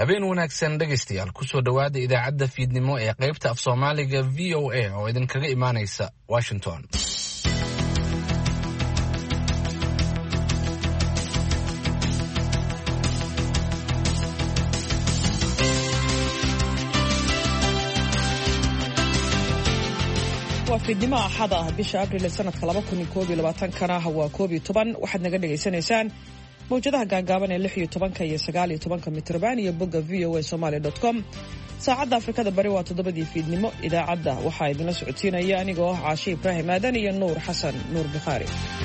habeen wanaagsan dhegaystayaal kusoo dhawaada idaacadda fiidnimo ee qaybta af Soomaaliga VOA oo idinkaga imaanaysa Washington. waa fiidnimo axad ah bisha abriil sanadka 2021 waa 11 waxaad naga dhageysanaysaan mawjadaha gaagaaban ee 16 iyo 19 mitrban iyo bogga voasomali.com. saacadda Afrikada bari waa 7 fiidnimo. idaacadda waxaa idinla socodsiinaya anigoo ah Caashi Ibraahim Aadan iyo Nuur Xasan Nuur Bukhari.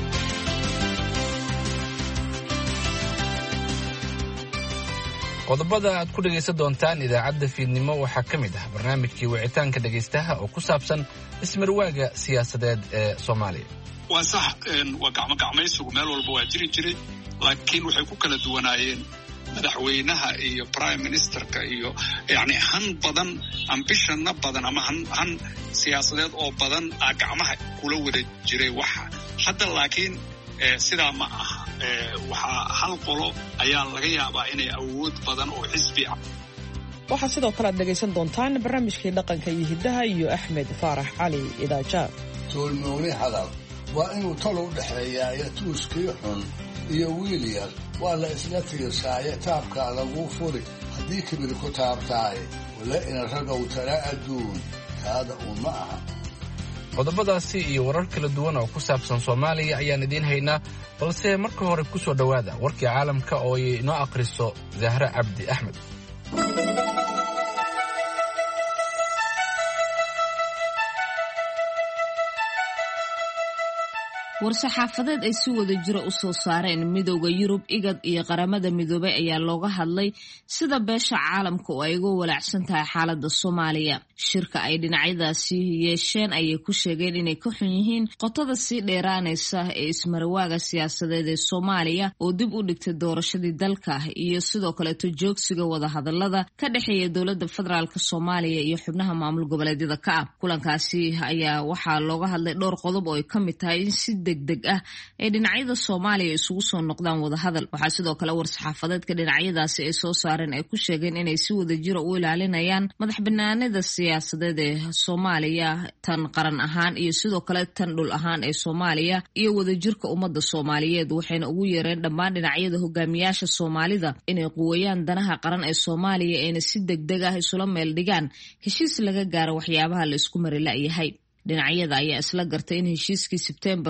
qodobada aad ku dhagaysan doontaan idaacadda fiidnimo waxaa ka mid ah barnaamijkii wicitaanka dhagaystaha oo ku saabsan ismarwaaga siyaasadeed ee Soomaaliya. waa sax waa gacmaysigu meel walba waa jiri jiray, laakiin waxay ku kala duwanaayeen madaxweynaha iyo prime ministerka iyo han badan, ambitionna badan ama han siyaasadeed oo badan gacmaha kula wada jiray waxa. hadda laakiin sidaa ma aha. waxaa hal qolo ayaa laga yaabaa inay awood badan oo xisbi ah. waxaa sidoo kale aad dhegaysan doontaan barnaamijkii dhaqanka iyo hiddaha iyo Axmed Faarax Cali Idaaja. toolmooni hadal waa inuu talo u dhexeeyaa iyo tuuskii xun iyo wiil yar waa la isla tiirsaaye taabkaa lagu furi haddii kibir ku taabtaaye wala ina ragow tala adduun taada uun ma aha. qodobadaasi iyo warar kala duwan oo ku saabsan Soomaaliya ayaan idiin haynaa, balse marka hore ku soo dhawaada warkii caalamka oo ay inoo akhriso Zahra Cabdi Axmed. war-saxaafadeed ay si wada jiro u soo saareen midowda Yurub, IGAD iyo qaramada midoobay ayaa looga hadlay sida beesha caalamka oo ay uga walaacsan tahay xaaladda Soomaaliya. shirka ay dhinacyadaasi yeesheen ayay ku sheegeen inay ka xun yihiin qotada sii dheeraanaysa ee ismarwaaga siyaasadeed ee Soomaaliya oo dib u dhigtay doorashadii dalka iyo sidoo kale joogsiga wada hadallada ka dhexeeya dowladda federaalka Soomaaliya iyo xubnaha maamul goboleedyada ka ah. kulankaasi ayaa waxaa looga hadlay dhowr qodob oo ay ka mid tahay in si degdeg ah ee dhinacyada Soomaaliya isugu soo noqdaan wada hadal. waxaa sidoo kale war-saxaafadeedka dhinacyadaasi ay soo saareen ay ku sheegeen inay si wada jiro u ilaalinayaan madaxbannaanida siyaasadeed ee Soomaaliya, tan qaran ahaan iyo sidoo kale tan dhul ahaan ee Soomaaliya iyo wadajirka ummadda Soomaaliyeed. waxayna ugu yeereen dhammaan dhinacyada hogaamiyaasha Soomaalida inay quwayaan danaha qaran ee Soomaaliya ayna si degdeg ah isula meel dhigaan heshiis laga gaaro waxyaabaha la isku mari la'yahay. dhinacyada ayaa isla gartay in heshiiskii Sebtembar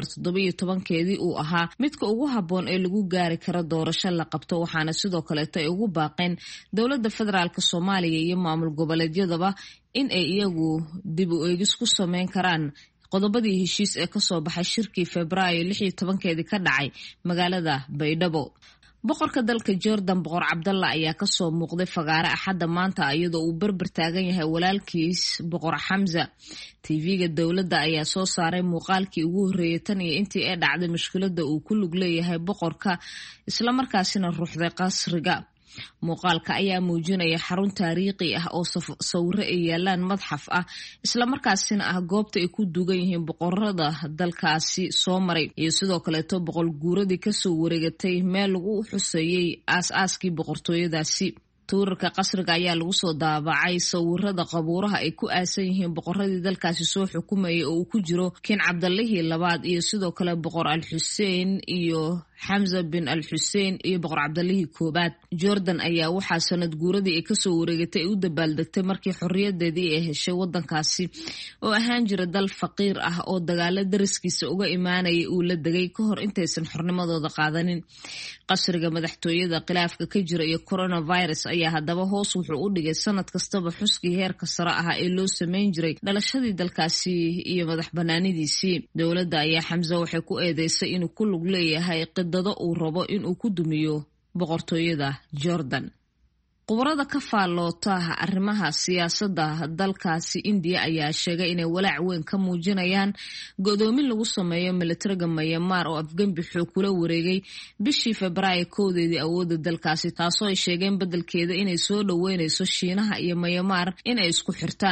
17 uu ahaa midka ugu habboon ee lagu gaari karo doorasho la qabto, waxaana sidoo kaleeto ay ugu baaqeen dowladda federaalka Soomaaliya iyo maamul goboleedyadaba in ay iyagu dib u eegis ku sameyn karaan qodobadii heshiis ee ka soo baxay shirkii Febraayo 16 ka dhacay magaalada Baydhabo. boqorka dalka Jordan Boqor Cabdalla ayaa ka soo muuqday fagaare Axadda maanta iyadoo uu barbar taagan yahay walaalkiis Boqor Xamza. TV-ga dowladda ayaa soo saaray muuqaalkii ugu horreeyay tan iyo intii ay dhacday mushkiladda uu ku lug leeyahay boqorka, isla markaasina ruuxday qasriga. muuqaalka ayaa muujinaya xarun taariikhi ah oo sawirro ay yaalaan madxaf ah, isla markaasina ah goobta ay ku duugan yihiin boqorada dalkaasi soo maray iyo sidoo kaleeto boqol guuradii kasoo wareegatay meel lagu xuseeyey aas-aaskii boqortooyadaasi. tuurarka qasriga ayaa lagu soo daabacay sawirada qabuuraha ay ku aasan yihiin boqoradii dalkaasi soo xukumayay oo uu ku jiro King Cabdallihii labaad iyo sidoo kale boqor Al-Xuseen iyo Xamza bin Al-Xuseen iyo boqor Cabdallihii koobaad. Jordan ayaa waxaa sanad guuradii ay kasoo wareegatay u dabaaldegtay markii xorriyadeedii ay heshay wadankaasi oo ahaan jira dal faqiir ah oo dagaalo dariskiisa uga imaanayay uu la degay ka hor intaysan xornimadooda qaadanin. qasriga madaxtooyada khilaafka ka jira iyo coronavirus ayaa haddaba hoos wuxuu u dhigay sanad kastaba xuskii heerka sare ah ee loo sameyn jiray dhalashadii dalkaasi iyo madax banaanidiisii. dowladda ayaa Xamza waxay ku eedeysay inuu ku lug leeyahay qidado uu rabo inuu ku dumiyo boqortooyada Jordan. qubarada ka faalloota arrimaha siyaasadda dalkaasi India ayaa sheegay inay walaac weyn ka muujinayaan godoomin lagu sameeyo militariga Myanmar oo afgembi xoog kula wareegay bishii Febraayo 1 awoodda dalkaasi, taasoo ay sheegeen beddelkeeda inay soo dhaweynayso Shiinaha iyo Myanmar inay isku xirtaan.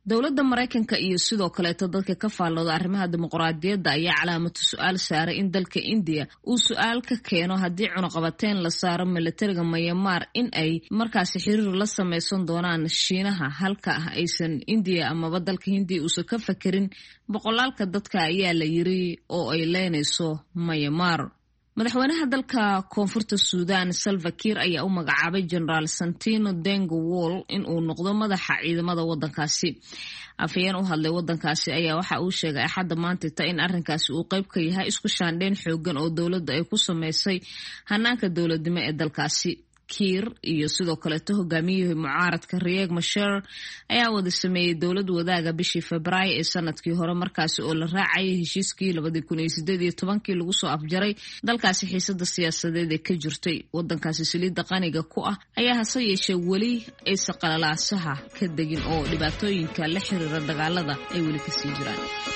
dowladda Mareykanka iyo sidoo kaleeto dadka ka faallooda arrimaha dimuqraadiyadda ayaa calaamad su'aal saaray in dalka India uu su'aal ka keeno haddii cunaqabateyn la saaro militariga Myanmar in ay markaasi xiriir la sameysan doonaan Shiinaha halka aysan India amaba dalka Hindiya uusan ka fakirin boqolaalka dadka ayaa la yiri oo ay leenayso Myanmar. madaxweynaha dalka koonfurta Suudaan Salva Kiir ayaa u magacaabay General Santino Dengo Wall in uu noqdo madaxa ciidamada wadankaasi. afayeen u hadlay wadankaasi ayaa waxa uu sheegay axadda maanta in arrinkaasi uu qayb ka yahay isku shaandheyn xoogan oo dowladda ay ku sameysay hanaanka dowladnimo ee dalkaasi. Kiir iyo sidoo kale hogaamiyihii mucaaradka Riek Machar ayaa wada sameeyay dowlad wadaaga bishii Febraayo ee sanadkii hore markaasi oo la raacay heshiiskii 2018 lagu soo afjaray dalkaasi xiisada siyaasadeed ee ka jirtay wadankaasi saliidda qaniga ku ah ayaa hase yeeshee weli aysan qalalaasaha ka degin oo dhibaatooyinka la xiriira dagaalada ay weli ka sii jiraan.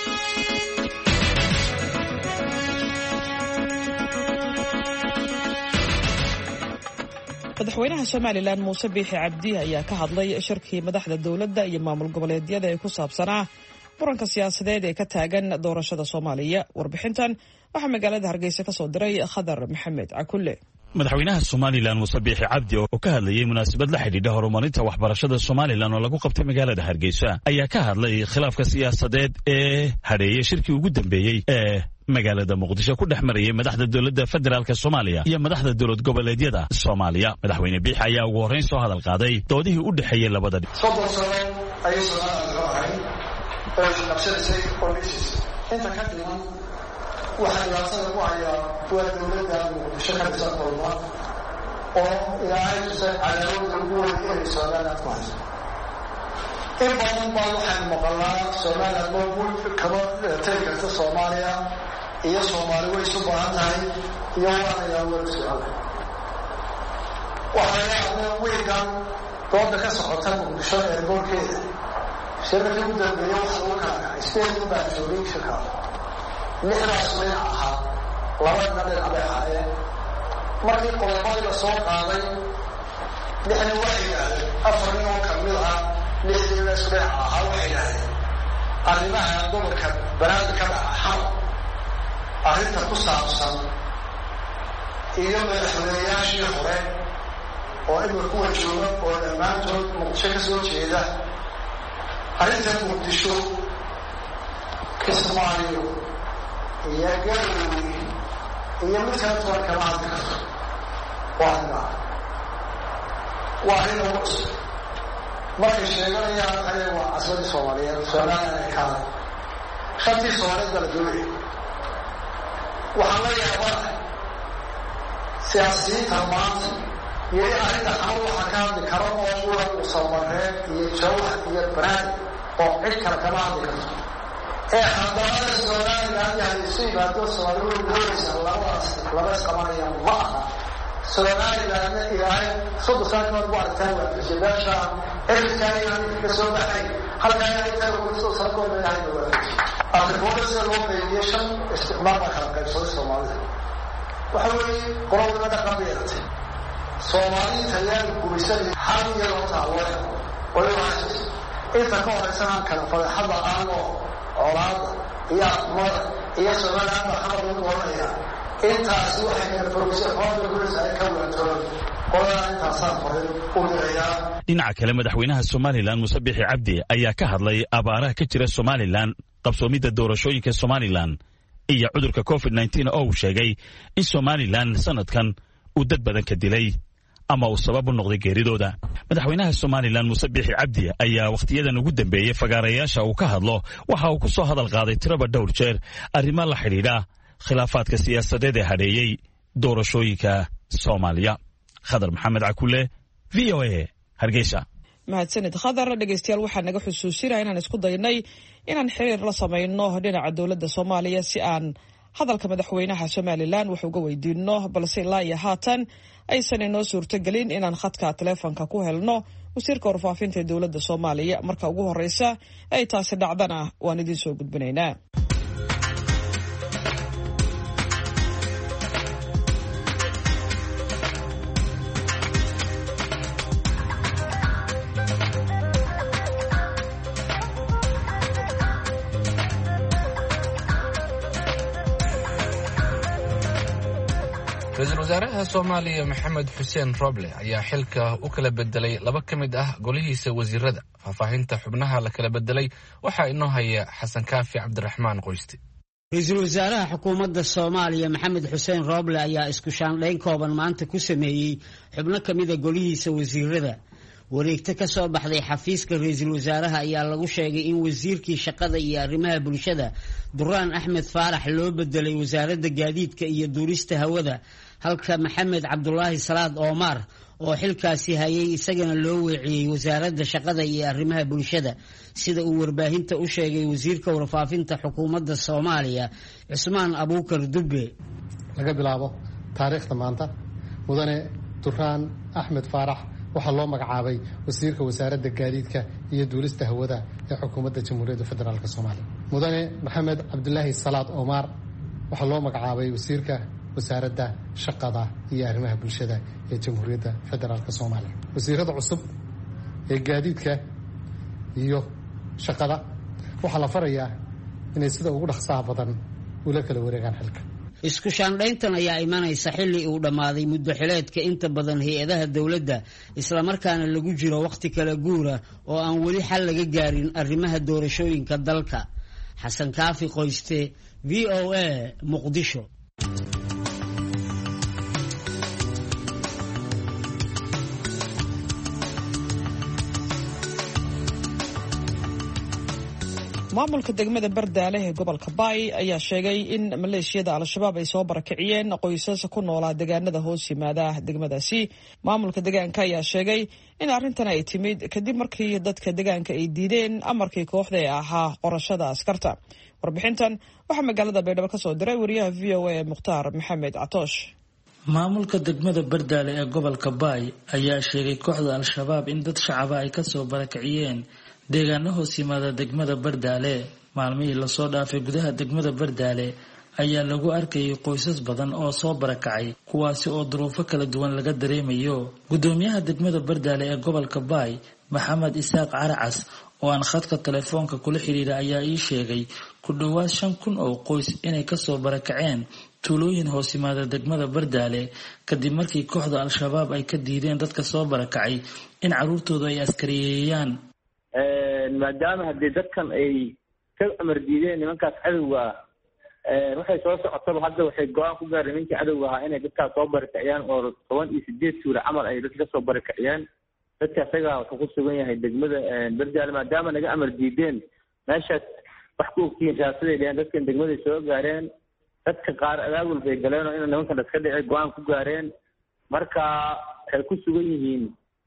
madaxweynaha Somaliland Muuse Biixi Cabdi ayaa ka hadlay shirkii madaxda dawladda iyo maamul goboleedyada ee ku saabsanaa muranka siyaasadeed ee ka taagan doorashada Soomaaliya. warbixintan waxaa magaalada Hargeysa ka soo diray Khadar Maxamed Cakulle. madaxweynaha Somaliland Muuse Biixi Cabdi oo ka hadlayay munaasabad la xidhiidha horumarinta waxbarashada Somaliland oo lagu qabtay magaalada Hargeysa ayaa ka hadlay khilaafka siyaasadeed ee hareeyay shirkii ugu dambeeyay ee magaalada Muqdisho ku dhexmarayay madaxda dawladda federaalka Soomaaliya iyo madaxda dawlad goboleedyada Soomaaliya. madaxweyne Biixi ayaa ugu horeyn soo hadal qaaday doodihii u dhaxeeyay labada dhinac. soddon sano ayay Soomaaliya ahayd oo qabsanaysay qorshihiisa inta ka dhiman waxa dhibaatada ku haya waa dawladda Muqdisho ka dhisan qolma oo ilaahay tusay cadaawada ugu weyn ee Soomaaliya ku hayso. in badan baa waxaan maqalnaa Soomaaliya loo kaba taageerta Soomaaliya iyo Soomaali way isu baahan tahay iyo waana wada su'aal. waxaa weeyaan dooda ka socota Muqdisho ee gobolkeeda shirkii u dambeeyay waxa uu ka dhacay isbeddel baa joogay shirka lixdaas meel ahaa labada dhinac bay ahaayeen markii qodobada la soo qaaday lixna waxay yidhaahdeen afar nin oo kamid ah lixdii isku ahaa waxay yidhaahdeen arrimaha gobolka banaanka ka dhaca arrinta ku saabsan iyo madaxweynayaashii hore oo imika kuwa jooga oo dhammaantood Muqdisho ka soo jeeda arrinta Muqdisho Kismaayo iyo Galmudug iyo mid kale oo kala hadli karto waa arrin cusub markay sheeganayaan ayay waa asal Soomaaliyeed Soomaaliya ay kala shantii Soomaaliyeed la duulay waxaa la yaabaa siyaasiyiinta maanta iyo arrinta xal waxa ka hadli karo oo uu Soomaaliyeed iyo Jawhar iyo Baraad oo cid kale kama hadli karto ee haddana Soomaaliya ay si baado Soomaaliyeed laba isqabanaya ma aha Soomaaliya ilaahay soo saarno waartaan waa jidasha erkayna ka soo baxay halka ay tahay oo soo saarno ilaahay waa afrikooda loo beeyay shan isticmaalka kala qaybsan Soomaaliya waxa weeye qorodada qabiilada Soomaaliya tayaan guulaysan hal yar oo taaway oo waxay inta ka horeysan kala fadhada aan oo colaad iyo mar iyo Soomaaliya xabad u doonaya intaas waxay ka farqaysaa hawada ay ka wadato qolada intaas farin u diraya. dhinaca kale madaxweynaha Somaliland Muuse Biixi Cabdi ayaa ka hadlay abaaraha ka jira Somaliland qabsoomida doorashooyinka Somaliland iyo cudurka COVID-19 oo uu sheegay in Somaliland sanadkan uu dad badan ka dilay ama uu sabab u noqday geeridooda. madaxweynaha Somaliland Muuse Biixi Cabdi ayaa waqtiyadan ugu dambeeyay fagaarayaasha uu ka hadlo waxa uu ku soo hadal qaaday tiraba dhowr jeer arrimo la xiriira khilaafaadka siyaasadeed ee hareeyay doorashooyinka Soomaaliya. Khadar Maxamed Cakulle, VOA, Hargeysa. mahadsanid Khadar. dhegeystayaal waxaa naga xusuusinaa inaan isku daynay inaan xiriir la samayno dhinaca dowladda Soomaaliya si aan hadalka madaxweynaha Somaliland wax uga weydiino balse ilaa iyo haatan aysan inoo suurtagelin inaan khadka teleefanka ku helno wasiirka warfaafinta ee dowladda Soomaaliya. marka ugu horeysa ay taasi dhacdana waan idin soo gudbinaynaa. ra-iisul wasaaraha soomaaliya maxamed xuseen roble ayaa xilka u kala bedelay 2 ka mid ah golihiisa wasiirada. faahfaahinta xubnaha la kala bedelay waxaa inoo haya xasan kaafi cabdiraxmaan qoyste. ra-iisul wasaaraha xukuumadda soomaaliya maxamed xuseen roble ayaa isku shaandhayn kooban maanta ku sameeyey xubno ka mid a golihiisa wasiirada. wareegto ka soo baxday xafiiska ra-iisul wasaaraha ayaa lagu sheegay in wasiirkii shaqada iyo arrimaha bulshada duraan axmed faarax loo bedelay wasaaradda gaadiidka iyo duurista hawada, halka maxamed cabdulaahi salaad oomar oo xilkaasi hayay isagana loo weeciyey wasaaradda shaqada iyo arrimaha bulshada, sida uu warbaahinta u sheegay wasiirka warfaafinta xukuumadda soomaaliya cusmaan abuukar dubbe. laga bilaabo taariikhda maanta mudane duraan axmed faarax waxaa loo magacaabay wasiirka wasaaradda gaadiidka iyo duulista hawada ee xukuumadda jamhuuriyadda federaalk soomaaliya. mudane maxamed cabdulaahi salaad oomar waxaa loo magacaabay wasiirka wasaaradda shaqada iyo arrimaha bulshada ee jamhuuriyadda federaalk soomaaliya. wasiirada cusub ee gaadiidka iyo shaqada waxaa la farayaa inay sida ugu dhaqsaha badan ula kala wareegaan xilka. isku shaandhayntan ayaa imanaysa xilli uu dhammaaday muddo xileedka inta badan hay-adaha dowladda, islamarkaana lagu jiro wakhti kala guura oo aan weli xal laga gaarin arrimaha doorashooyinka dalka. xasan kaafi qoyste, v o a, muqdisho. maamulka degmada bardaale ee gobolka baay ayaa sheegay in maleeshiyada al-shabaab ay soo barakiciyeen qoysas ku noolaa deegaanada hoos yimaada degmadaasi. maamulka deegaanka ayaa sheegay in arrintan ay timid kadib markii dadka deegaanka ay diideen amarkii kooxda ee ahaa qorashada askarta. warbixintan waxaa magaalada baydhabo ka soo diray wariyaha v o a mukhtaar maxamed catoosh. maamulka degmada bardaale ee gobolka baay ayaa sheegay kooxda al-shabaab in dad shacaba ay kasoo barakiciyeen deegaano hoos yimaada degmada bardaale. maalmihii lasoo dhaafay gudaha degmada bardaale ayaa lagu arkayay qoysas badan oo soo barakacay, kuwaasi oo duruufo kala duwan laga dareemayo. gudoomiyaha degmada bardaale ee gobolka baay maxamed isaaq caracas oo aan khadka telefoonka kula xiriira ayaa ii sheegay ku dhowaad 5,000 oo qoys inay kasoo barakaceen tuulooyin hoos yimaada degmada bardaale kadib markii kooxda al-shabaab ay ka diideen dadka soo barakacay in caruurtooda ay askariyeeyaan. maadaama haddii dadkan ay ka amar diideen nimankaas cadowga waxay soo socotaba hadda waxay go-aan ku gaareen nimankii cadowga ahaa inay dadkaas soo barakiciyaan oo 18 tuulo camal ay dadka kasoo barakiciyaan. dadka isaga wuxuu ku sugan yahay degmada bardaale maadaama naga amar diideen meeshaas wax ku ogtihiin siyaasaday dheheen dadkan degmaday soo gaareen. dadka qaar abaabul bay galeen oo ina nimankan iska dhicay go-aan ku gaareen, marka waxay ku sugan yihiin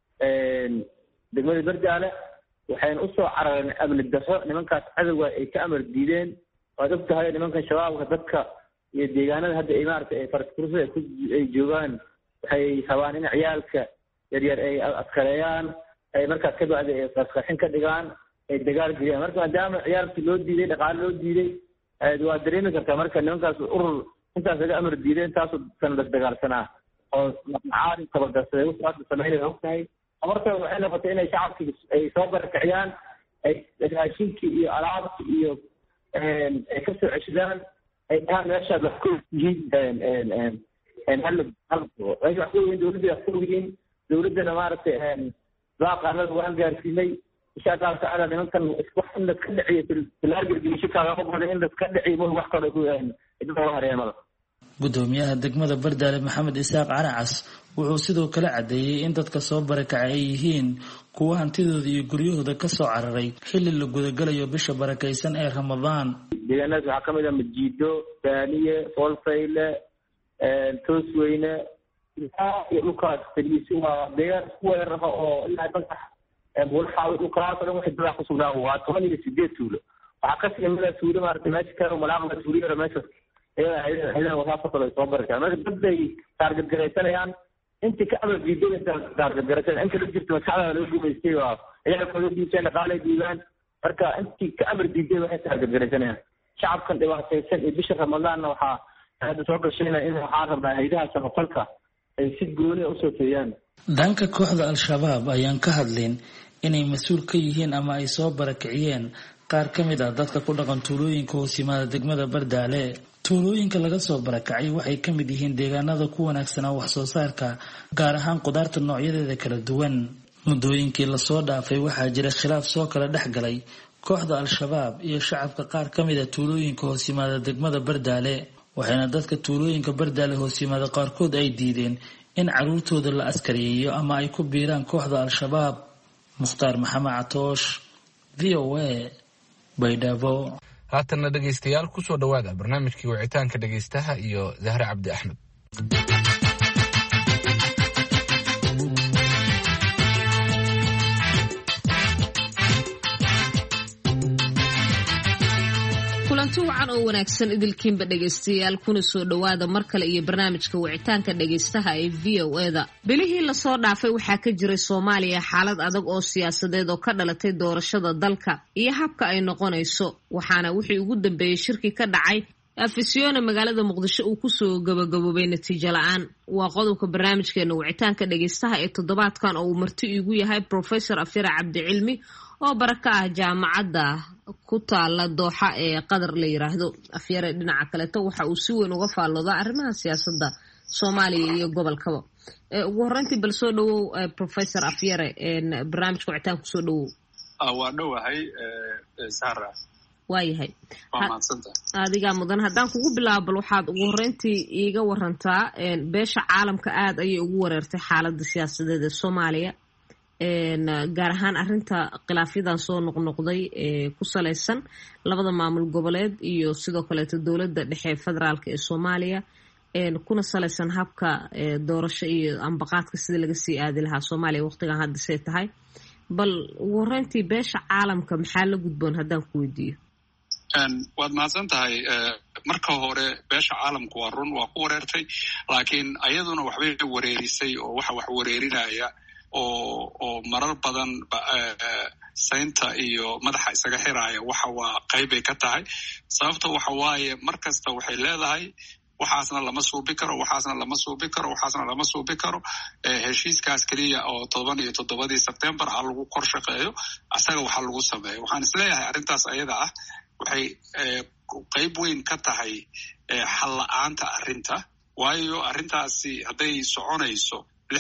degmada bardaale waxayna usoo carareen amni darro nimankaas cadowga ay ka amar diideen. waad og tahay nimankan shabaabka dadka iyo deegaanada hadda ay maaragtay faraskursa ay joogaan waxay rabaan in ciyaalka yaryar ay askareeyaan, ay markaas ka bacdi ay qarqarxin ka dhigaan, ay dagaal geliyaan. marka maadaama ciyaalkii loo diiday, dhaqaale loo diiday, waa dareemi kartaa marka nimankaas urur intaas laga amar diideen taasoo dadkan lasdagaalsanaa oo macaari tabadarsaday wuxuu sameynaya og tahay. marka waxay noqotay inay shacabkii ay soo barakiciyaan, ay raashinkii iyo alaabkii iyo ay ka soo ceshadaan, ay dhahaan meeshaad wax ku yihiin wax ku yihiin dowladda wax ku yihiin dowladdana maaragtay baaqaanada waan gaarsiinay insha allahu tacaala. nimankan wax in laska dhiciyo filaargelgelisho kaagama badan in laska dhiciyo wax kale ku hareemada. gudoomiyaha degmada bardaale maxamed isaaq caracas wuxuu sidoo kale cadeeyey in dadka soo barakacay ay yihiin kuwa hantidooda iyo guryahooda kasoo cararay xilli la gudagalayo bisha barakaysan ee ramadaan. deegaanadaas waxaa kamid ah majiido, daaniye, foolfayle, toosweyne iyo dhulkaas taliisi waa deegaan isku weerara oo ilaa bankax buulxaawi dhulkaas o dhan waxay dadaa kusugnaa waa 18 tuulo. waxaa kasii mida tuulo maaragtay meesha kale malaaqda tuuliyara meesha soo baraka marka dadbay taargadgaraysanayaan. intii ka amar diiday taargadgaraysan inta la jirta maskaxda laga gumaystay waa ciyaalkooda diideen, dhaqaalay diidaan. marka intii ka amar diiday waxay taargadgaraysanayaan. shacabkan dhibaataysan iyo bisha ramadaanna waxaa hadda soo gashayna in waxaa rabnaa haydaha samafalka ay si gooni usoo feeyaan. dhanka kooxda al-shabaab ayaan ka hadlin inay mas-uul ka yihiin ama ay soo barakiciyeen qaar ka mid ah dadka ku dhaqan tuulooyinka hoos yimaada degmada bardaale. tuulooyinka laga soo barakacay waxay ka mid yihiin deegaanada ku wanaagsanaa wax soo saarka gaar ahaan qudaarta noocyadeeda kala duwan. muddooyinkii lasoo dhaafay waxaa jira khilaaf soo kala dhex galay kooxda al-shabaab iyo shacabka qaar ka mid a tuulooyinka hoos yimaada degmada Bardaale, waxayna dadka tuulooyinka Bardaale hoos yimaada qaarkood ay diideen in caruurtooda la askariyeeyo ama ay ku biiraan kooxda al-shabaab. Mukhtaar Maxamed Catoosh, VOA, Baydhabo. haatanna dhegaystayaal kusoo dhawaada barnaamijkii wicitaanka dhegaystaha iyo Zahra Cabdi Axmed. kulanti wacan oo wanaagsan idilkiinba dhegaystayaal kuna soo dhawaada mar kale iyo barnaamijka wicitaanka dhegaystaha ee VOA-da. bilihii lasoo dhaafay waxaa ka jiray Soomaaliya xaalad adag oo siyaasadeed oo ka dhalatay doorashada dalka iyo habka ay noqonayso, waxaana wixii ugu dambeeyay shirki ka dhacay afisyoone magaalada Muqdisho uu kusoo gabagaboobay natiijo la'aan. waa qodobka barnaamijkeena wicitaanka dhegaystaha ee toddobaadkan oo uu marti igu yahay Professor Afyare Cabdi Cilmi oo baraka ah jaamacadda ku taala Dooxa ee Qatar la yiraahdo. Afyare dhinaca kaleeto waxa uu si weyn uga faalloodaa arrimaha siyaasadda Soomaaliya iyo gobolkaba. ugu horreyntii bal soo dhawow Professor Afyare barnaamijka wicitaanka soo dhawow. waa dhawahay Sahra. waayahay adiga mudan haddaan kugu bilaabo bal waxaad ugu horreyntii iiga warantaa beesha caalamka aad ayay ugu wareertay xaaladda siyaasadeed ee Soomaaliya, gaar ahaan arrinta khilaafyadan soo noqnoqday ee ku salaysan labada maamul goboleed iyo sidoo kaleeto dowladda dhexe federaalka ee Soomaaliya, kuna salaysan habka doorasho iyo ambaqaadka sida laga sii aadi lahaa Soomaaliya waqtigan hadda say tahay. bal ugu horreyntii beesha caalamka maxaa la gudboon haddaan ku weydiiyo? waad mahadsan tahay. marka hore beesha caalamku waa run waa ku wareertay, laakiin ayaduna waxbay wareerisay oo waxa wax wareerinaya oo marar badan saynta iyo madaxa isaga xiraya waxa waa qaybay ka tahay. sababta waxa waaye mar kasta waxay leedahay waxaasna lama suubi karo, waxaasna lama suubi karo, waxaasna lama suubi karo. heshiiskaas keliya oo 17 Sebtembar ha lagu kor shaqeeyo, asaga waxa lagu sameeyo. waxaan isleeyahay arrintaas ayada ah waxay qayb weyn ka tahay xal la'aanta arrinta, waayo arrintaasi hadday soconayso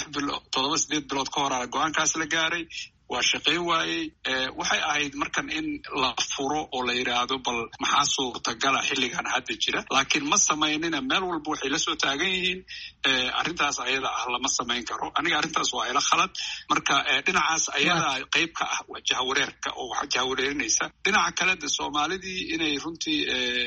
7-8 bilood ka hor go-aankaas la gaaray waa shaqayn waayey. waxay ahayd markan in la furo oo la yidhaahdo bal maxaa suurtagala xilligan hadda jira, laakiin ma samaynina. meel walba waxay la soo taagan yihiin arrintaas ayada ah lama samayn karo. aniga arrintaas waa ila khalad. marka dhinacaas ayada qayb ka ah waa jahawareerka oo wax jahawareerinaysa. dhinaca kale de Soomaalidii inay runtii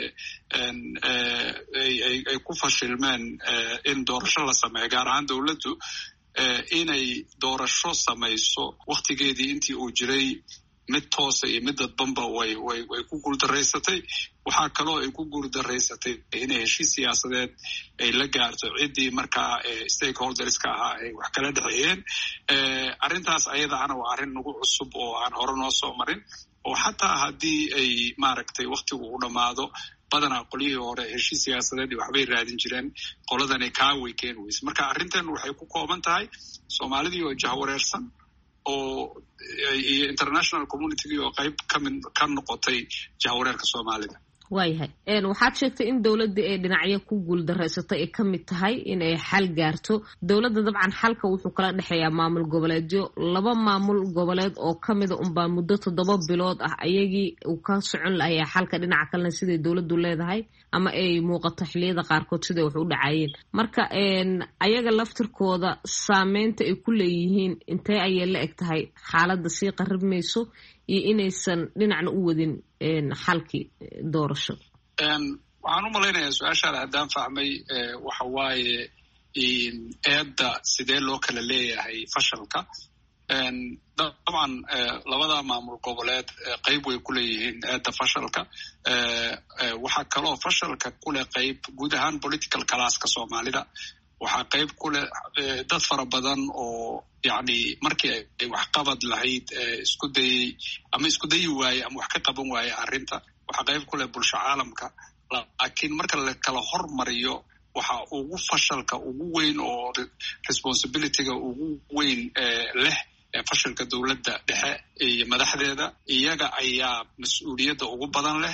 ay ku fashilmeen in doorasho la sameeyo, gaar ahaan dowladdu inay doorasho samayso waktigeedii intii uu jiray mid toosa iyo mid dadbanba way ku guuldaraysatay. waxaa kaloo ay ku guuldaraysatay inay heshiis siyaasadeed ay la gaarto ciddii markaa stakeholderska ahaa ay wax kala dhexeeyeen. arrintaas ayadaana waa arrin nagu cusub oo aan hore noo soo marin, oo xataa haddii ay maaragtay waktigu u dhammaado badanaa qolyihii hore heshiis siyaasadeed waxbay raadin jireen, qoladani kaaway keeni weyse. marka arrintan waxay ku kooban tahay Soomaalidii oo jahwareersan oo iyo international communitygii oo qayb ka noqotay jahwareerka Soomaalida. waayahay waxaad sheegtay in dowladda ay dhinacyo ku guuldareysatay ay ka mid tahay in ay xal gaarto. dowladda dabcan xalka wuxuu kala dhexeeyaa maamul goboleedyo. 2 maamul goboleed oo ka mida unbaa muddo 7 bilood ah ayagii uu ka socon lahayaa xalka. dhinaca kalena siday dowladdu leedahay ama ay muuqato xilliyada qaarkood siday wax u dhacayeen. marka ayaga laftirkooda saameynta ay ku leeyihiin intee ayay la eg tahay xaaladda sii qaribmayso iyo inaysan dhinacna u wadin xalkii doorasho? waxaan u malaynayaa su-aashaada haddaan fahmay waxa waaye eedda sidee loo kala leeyahay fashalka. dabcan labada maamul goboleed qayb way ku leeyihiin eedda fashalka. waxaa kaloo fashalka kuleh qayb guud ahaan political classka Soomaalida. waxaa qayb ku leh dad fara badan oo yacni markii ay wax qabad lahayd isku dayi waaye ama wax ka qaban waaye arrinta. waxaa qayb ku leh bulsho caalamka. laakiin marka la kala hormariyo waxa ugu fashalka ugu weyn oo responsibilityga ugu weyn leh fashalka dowladda dhexe iyo madaxdeeda. iyaga ayaa mas-uuliyadda ugu badan leh.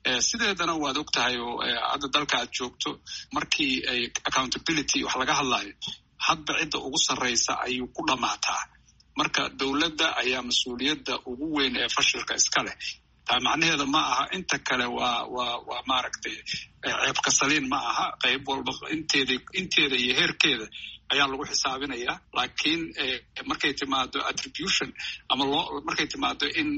sideedana waad og tahay oo hadda dalka aad joogto markii ay accountability wax laga hadlayo hadba cidda ugu sarraysa ayuu ku dhammaataa marka dowladda ayaa mas-uuliyadda ugu weyn ee fashilka iska leh taa macnaheeda ma aha inta kale waa maaragtay ceebka saliin ma aha qayb walba inteeda iyo heerkeeda ayaa lagu xisaabinayaa laakiin markay timaado attribution ama markay timaado in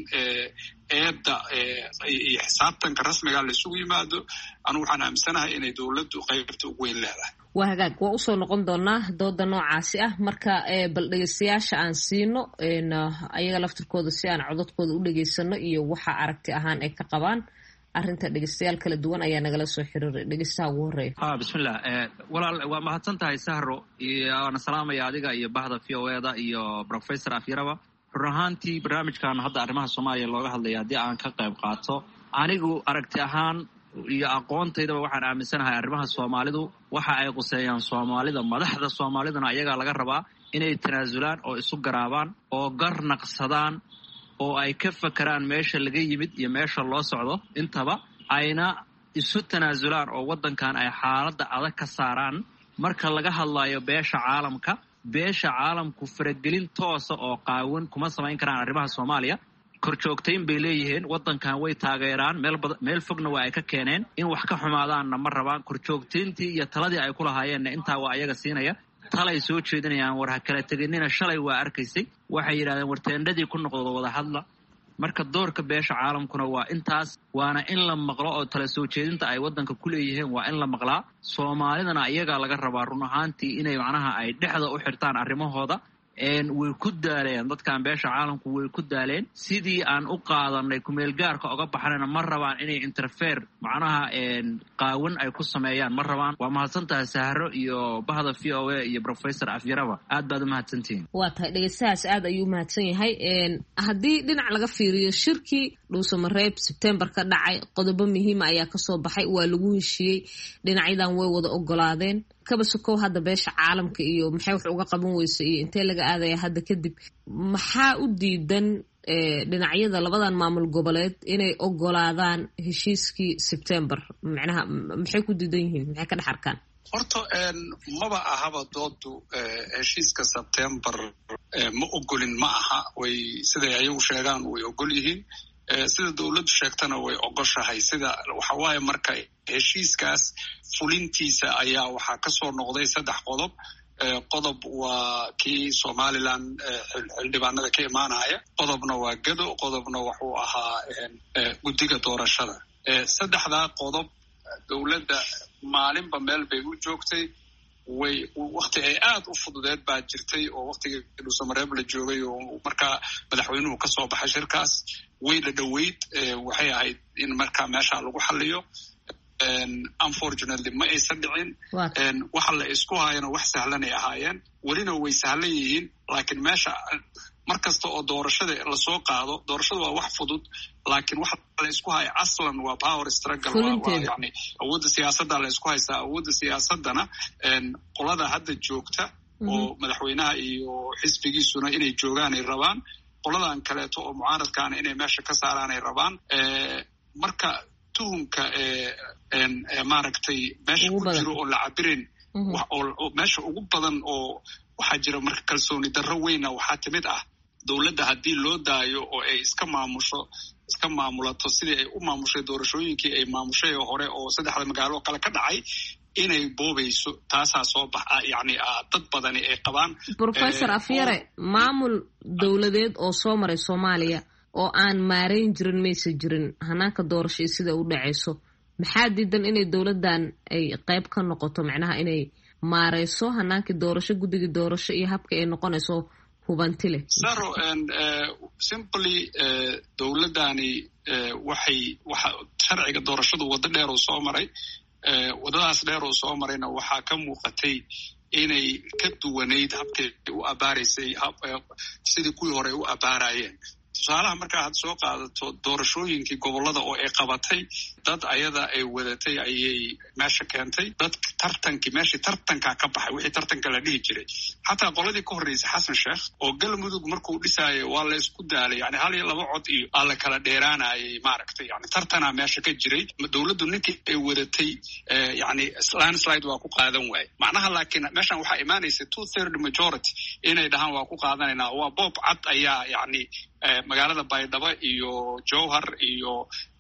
eedda iyo xisaabtanka rasmiga la isugu yimaado anigu waxaan aaminsanahay inay dowladdu qaybta ugu weyn leedahay waa hagaag waa usoo noqon doonaa dooda noocaasi ah marka bal dhegeystayaasha aan siino ayaga laftirkooda si aan codadkooda u dhegeysano iyo waxa aragti ahaan ay ka qabaan arrinta dhegeystayaal kala duwan ayaa nagala soo xiriiray dhegeystaha ugu horeeya bismillah walaal waa mahadsan tahay Sahro iyo ana salaamaya adiga iyo bahda VOA-da iyo Professor Afyaraba run ahaantii barnaamijkan hadda arrimaha Soomaaliya looga hadlayo haddii aan ka qayb qaato anigu aragti ahaan iyo aqoontaydaba waxaan aaminsanahay arrimaha Soomaalidu waxa ay quseeyaan Soomaalida madaxda Soomaalidana ayaga laga rabaa inay tanaasulaan oo isu garaabaan oo garnaqsadaan oo ay ka fakaraan meesha laga yimid iyo meesha loo socdo intaba ayna isu tanaasulaan oo waddankan ay xaaladda adag ka saaraan marka laga hadlayo beesha caalamku faragelin toosa oo qaawan kuma samayn karaan arrimaha Soomaaliya korjoogtayn bay leeyihiin waddankan way taageeraan meel fogna waa ay ka keeneen in wax ka xumaadaanna ma rabaan korjoogtayntii iyo taladii ay ku lahaayeenna intaa waa ayaga siinaya talay soo jeedinayaan war ha kala teginina shalay waa arkaysay waxay yidhahdeen warteendhadii ku noqdo wada hadla marka doorka beesha caalamkuna waa intaas waana in la maqlo oo tala soo jeedinta ay waddanka ku leeyihiin waa in la maqlaa Soomaalidana iyagaa laga rabaa run ahaantii inay macnaha ay dhexda u xirtaan arrimahooda way ku daaleen dadkan beesha caalamku way ku daaleen sidii aan u qaadanay kumeel gaarka uga baxnayna ma rabaan inay interfere macnaha qaawan ay ku sameeyaan ma rabaan waa mahadsantahay Sahro iyo bahda VOA iyo Professor Afyaraba aad baad u mahadsantihiin waa tahay dhegeystayaas aad ayuu u mahadsan yahay haddii dhinac laga fiiriyo shirkii dhuusamareeb September ka dhacay qodobo muhiim ayaa kasoo baxay waa lagu heshiiyey dhinacyadan way wada ogolaadeen kaba sokow hadda beesha caalamka iyo maxay wax uga qaban weyso iyo intee laga aadaya hadda kadib maxaa u diidan dhinacyada labadan maamul goboleed inay ogolaadaan heshiiskii September macnaha maxay ku diidan yihiin maxay ka dhex arkaan horta maba ahaba doodu heshiiska September ma ogolin ma aha way siday ayagu sheegaan way ogol yihiin sida dowladdu sheegtana way ogoshahay sida waxa waaye marka heshiiskaas fulintiisa ayaa waxaa ka soo noqday 3 qodob qodob waa kii Somaliland xildhibaanada ka imaanaya qodobna waa gado qodobna wuxuu ahaa guddiga doorashada 3 qodob dowladda maalinba meel bay u joogtay waqti ay aad u fududeed baa jirtay oo waqtigii dhuusamareeb la joogay oo markaa madaxweynuhu ka soo baxay shirkaas way la dhoweyd waxay ahayd in markaa meesha lagu xalliyo unfortunately ma aysan dhicin waxa la isku hayana wax sahlanay ahaayeen welina way sahlan yihiin laakiin meesha mar kasta oo doorashada lasoo qaado doorashada waa wax fudud laakiin waxa la isku haya aslan waa power struggle waa yani awoodda siyaasadda la isku haysaa awoodda siyaasaddana qolada hadda joogta oo madaxweynaha iyo xisbigiisuna inay joogaan ay rabaan qoladan kaleeto oo mucaaradkaana inay meesha ka saaraan ay rabaan marka tuhumka maaragtay meesha ku jiro oo la cabirin oo meesha ugu badan oo waxaa jira marka kalsooni darro weyna waxaa timid ah dowladda haddii loo daayo oo ay iska maamulato sidii ay u maamushay doorashooyinkii ay maamushay hore oo 3 magaalo kale ka dhacay inay boobayso taasaa soo baxa yani dad badani ay qabaan Professor Afyare maamul dowladeed oo soo maray Soomaaliya oo aan maareyn jirin maysa jirin hanaanka doorasho sida u dhacayso maxaa diidan inay dowladdan ay qayb ka noqoto macnaha inay maareyso hanaankii doorasho guddiga doorasho iyo habka ay noqonayso hubanti leh Saro simply dowladdani waxa sharciga doorashadu wada dheer oo soo maray wadadaas dheer oo soo marayna waxaa ka muuqatay inay ka duwanayd habkay u abaaraysay sidii kuwii hore u abaarayeen tusaalaha markaa had soo qaadato doorashooyinkii gobollada oo ay qabatay dad ayada ay wadatay ayay meesha keentay dad meeshii tartankaa ka baxay wixii tartanka la dhihi jiray xataa qoladii ka horreysay xasan sheekh oo galmudug markuu dhisaayo waa la isku daalay yani 1 iyo 2 cod iyo aa la kala dheeraanayay maaragtay yani tartanaa meesha ka jiray dowladdu ninkii ay wadatay yani landslide waa ku qaadan waaye macnaha laakiin meeshan waxaa imaanaysa 2/3 majority inay dhahaan waa ku qaadanaynaa waa boob cad ayaa yani magaalada baydhabo iyo jowhar iyo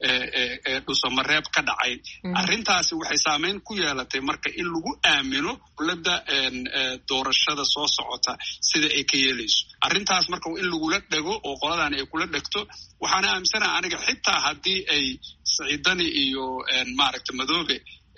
dhusamareeb ka dhacay arrintaasi waxay saameyn ku yeelatay marka in lagu aamino dowladda doorashada soo socota sida ay ka yeelayso arrintaas marka in lagula dhego oo qoladan ay kula dhegto waxaana aaminsanaha aniga xitaa haddii ay Siciidani iyo maaragta Madoobe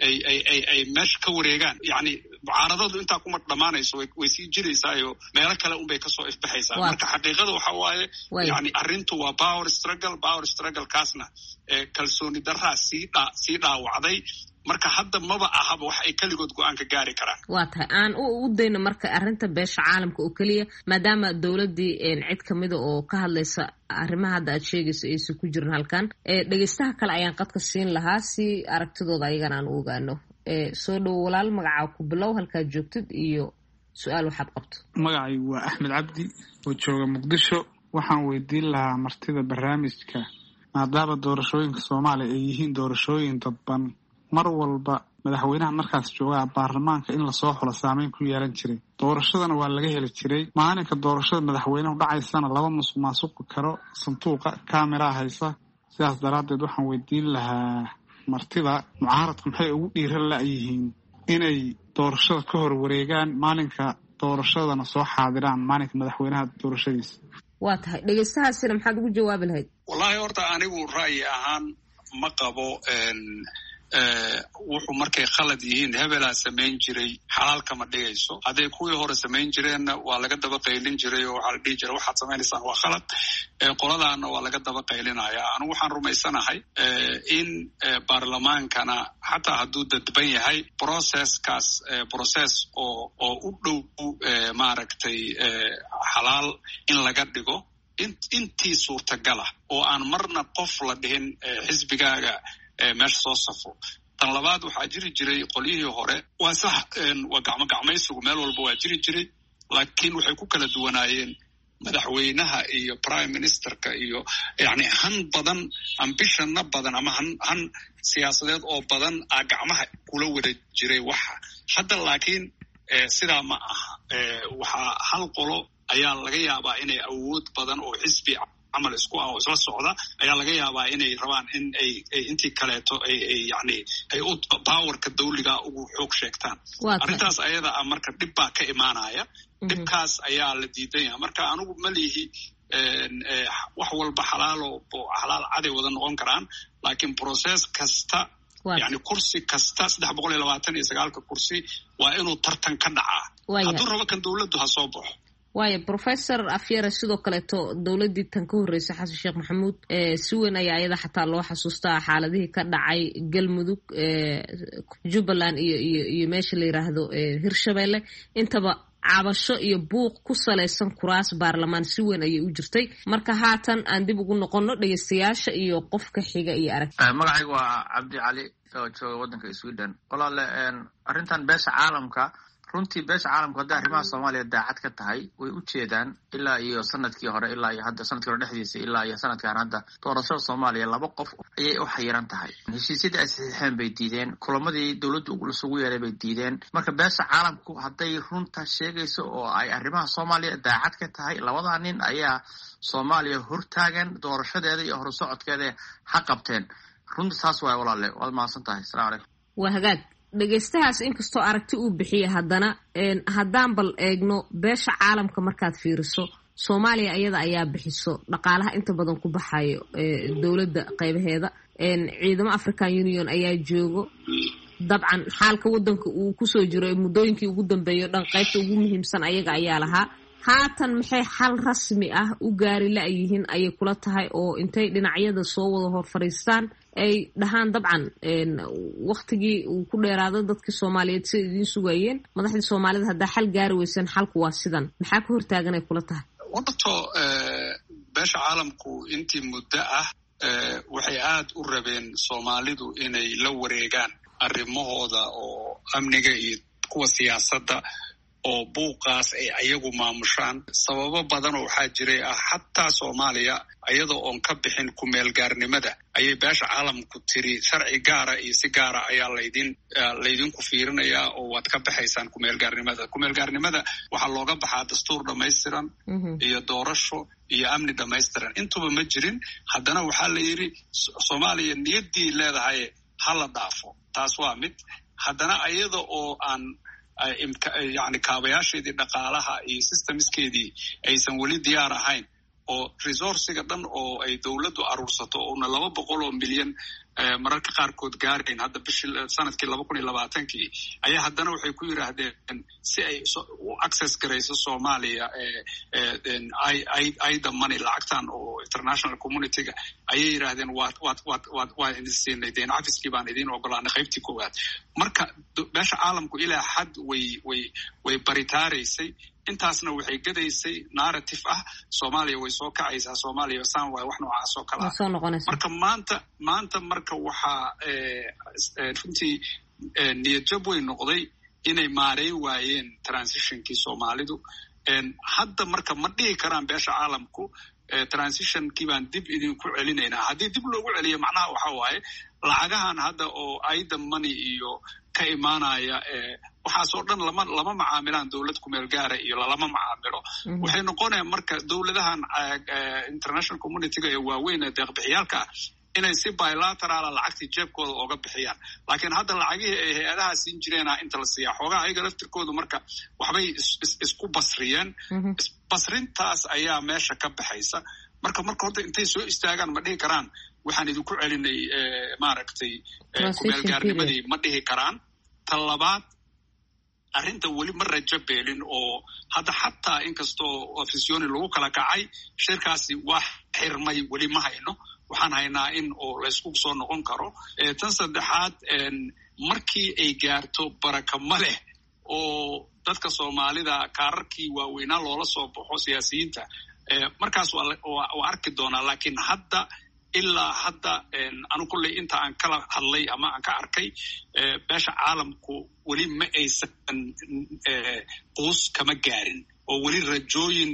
ay meesha ka wareegaan yani mucaaradadu intaa kuma dhamaanayso way sii jiraysaayo meelo kale unbay kasoo ifbaxaysaa marka xaqiiqada waxa waaye yani arrintu waa power struggle kaasna kalsooni daraa sii dhaawacday marka hadda maba ahaba wax ay keligood go-aanka gaari karaan waa tahay aan u dayno marka arrinta beesha caalamka oo keliya maadaama dowladdii cid kamida oo ka hadlaysa arrimaha hadda aad sheegayso aysan ku jirin halkan dhegeystaha kale ayaan qadka siin lahaa si aragtidooda ayagana aan u ogaano soo dhowo walaal magacaa ku bilow halkaad joogtid iyo su-aal waxaad qabto magacay waa Axmed Cabdi oo jooga Muqdisho waxaan weydiin lahaa martida barnaamijka maadaama doorashooyinka Soomaaliya ay yihiin doorashooyin dadban mar walba madaxweynaha markaas jooga baarlamaanka in la soo xulo saameyn ku yeelan jiray doorashadana waa laga heli jiray maalinka doorashada madaxweynuhu dhacaysana laba musuqmaasuqi karo sanduuqa kaamera haysa sidaas daraadeed waxaan weydiin lahaa martida mucaaradku maxay ugu dhiiran la'yihiin inay doorashada ka hor wareegaan maalinka doorashadana soo xaadiraan maalinka madaxweynaha doorashadiisa waa tahay dhegeystahaasina maxaad ugu jawaabi lahayd wallahi horta anigu ra'yi ahaan ma qabo wuxuu markay khalad yihiin hebelaa samayn jiray xalaal kama dhigayso hadday kuwii hore samayn jireenna waa laga daba qaylin jiray oo waxaa la dhihi jiray waxaad samaynaysaan waa khalad qoladaana waa laga daba qaylinaya anigu waxaan rumaysanahay in baarlamaankana xataa hadduu dadban yahay processkaas process oo u dhow maaragtay xalaal in laga dhigo intii suurtagala oo aan marna qof la dhihin xisbigaaga meesha soo safo tan labaad waxaa jiri jiray qolyihii hore waa sax waa gacmaysigu meel walba waa jiri jiray laakiin waxay ku kala duwanaayeen madaxweynaha iyo prime ministerka iyo yani han badan ambitionna badan ama han siyaasadeed oo badan aa gacmaha kula wada jiray waxa hadda laakiin sidaa ma aha waxaa hal qolo ayaa laga yaabaa inay awood badan oo xisbi camal isku ah oo isla socda ayaa laga yaabaa inay rabaan in ay intii kaleeto yani ay powerka dawliga ugu xoog sheegtaan arrintaas ayada ah marka dhib baa ka imaanaya dhibkaas ayaa la diidan yahay marka anigu malihi wax walba xalaal caday wada noqon karaan laakiin process kasta yani kursi kasta 329 kursi waa inuu tartan ka dhacaa hadduu rabo kan dawladdu ha soo baxo waayo professor afyara sidoo kaleeto dowladdii tan ka horreysay xasan sheekh maxamuud si weyn ayaa iyada xataa loo xasuustaa xaaladihii ka dhacay galmudug jubbaland iyo meesha la yiraahdo hirshabelle intaba cabasho iyo buuq ku salaysan kuraas baarlamaan si weyn ayay u jirtay marka haatan aan dib ugu noqono dhegeystayaasha iyo qofka xiga iyo arag magacayga waa cabdi cali oo jooga waddanka Sweden walaale arrintan beesha caalamka runtii beesha caalamku hadday arrimaha Soomaaliya daacad ka tahay way u jeedaan ilaa iyo sanadkii hore ilaa iyo hadda sanadkii hore dhexdiisa ilaa iyo sanadkan hadda doorashada Soomaaliya 2 qof ayay u xayiran tahay heshiisyada ay saxiixeen bay diideen kulamadii dawladdu isugu yeeray bay diideen marka beesha caalamku hadday runta sheegayso oo ay arrimaha Soomaaliya daacad ka tahay labada nin ayaa Soomaaliya hortaagan doorashadeeda iyo horsocodkeeda ha qabteen runtii saas waay walaale waad mahadsan tahay assalaamu calaykum waa hagaag dhegeystahaas inkastoo aragti uu bixiya haddana haddaan bal eegno beesha caalamka markaad fiiriso Soomaaliya iyada ayaa bixiso dhaqaalaha inta badan ku baxayo dowladda qaybaheeda ciidamo African Union ayaa joogo dabcan xaalka waddanka uu kusoo jiro muddooyinkii ugu dambeeyay dhan qaybta ugu muhiimsan ayaga ayaa lahaa haatan maxay xal rasmi ah u gaari la'yihiin ayay kula tahay oo intay dhinacyada soo wada hor fariistaan ay dhahaan dabcan waqtigii uu ku dheeraado dadkii Soomaaliyeed si idin sugayeen madaxdii Soomaalida hadda xal gaari weysan xalku waa sidan maxaa ka hortaagan ay kula tahay wadato beesha caalamku intii muddo ah waxay aad u rabeen soomaalidu inay la wareegaan arrimahooda oo amniga iyo kuwa siyaasadda oo buuqaas ay ayagu maamushaan. sababo badanoo waxaa jiray xataa Soomaaliya ayadoo oon ka bixin kumeelgaarnimada ayay beesha caalamku tiri sharci gaara iyo si gaara ayaa laydinku fiirinayaa oo waad ka baxaysaan kumeelgaarnimada. Kumeelgaarnimada waxaa looga baxaa dastuur dhammaystiran iyo doorasho iyo amni dhammaystiran. intuba ma jirin. haddana waxaa la yidhi Soomaaliya niyaddii leedahay ha la dhaafo. taas waa mid. haddana ayada oo aan yani kaabayaasheedii dhaqaalaha iyo systemskeedii aysan weli diyaar ahayn oo resourciga dhan oo ay dowladdu aruursato oona 200 milyan mararka qaarkood gaarayn hadda sanadkii 2020 ayaa haddana waxay ku yiraahdeen si ay u access garayso Soomaaliya ay damani lacagtan oo international community-ga ayay yiraahdeen waa idin siinay deen cafiskii baan idin ogolaanay qaybtii koowaad. marka beesha caalamku ilaa xad way baritaaraysay. intaasna waxay gadaysay narrative Soomaaliya way soo kacaysaa, Soomaaliya saan waay wax noocaas oo kala marka maanta marka waxaa runtii niyadjab way noqday inay maareyn waayeen transitionkii Soomaalidu. hadda marka ma dhihi karaan beesha caalamku transitionkii baan dib idinku celinaynaa. haddii dib loogu celiyo macnaha waxaa waaye lacagahan hadda oo ayda money iyo ka imaanaya waxaasoo dhan lama macaamilaan dowlad kumeel gaara iyo lalama macaamilo. waxay noqonayaan marka dowladahan international community-ga ee waaweyn ee deeqbixiyaalka inay si bilateraala lacagtii jeebkooda ooga bixiyaan. laakiin hadda lacagihii ay hay-adaha siin jireena inta la siiyaa xoogaha ayaga laftirkoodu marka waxbay isku basriyeen. basrintaas ayaa meesha ka baxaysa. marka horta intay soo istaagaan ma dhihi karaan waxaan idinku celinay maaragtay kumeelgaarnimadii ma dhihi karaan. tan labaad arrinta weli ma rajo beelin oo hadda xataa inkastoo afisyooni lagu kala kacay shirkaasi waa xirmay weli ma hayno. waxaan haynaa in oo laysku soo noqon karo. tan saddexaad markii ay gaarto baraka ma leh oo dadka Soomaalida kaararkii waaweynaa loola soo baxo siyaasiyiinta markaas waa arki doonaa. laakiin ilaa hadda anu kulley inta aan kala hadlay ama aan ka arkay beesha caalamku weli ma aysan quus kama gaarin oo weli rajooyin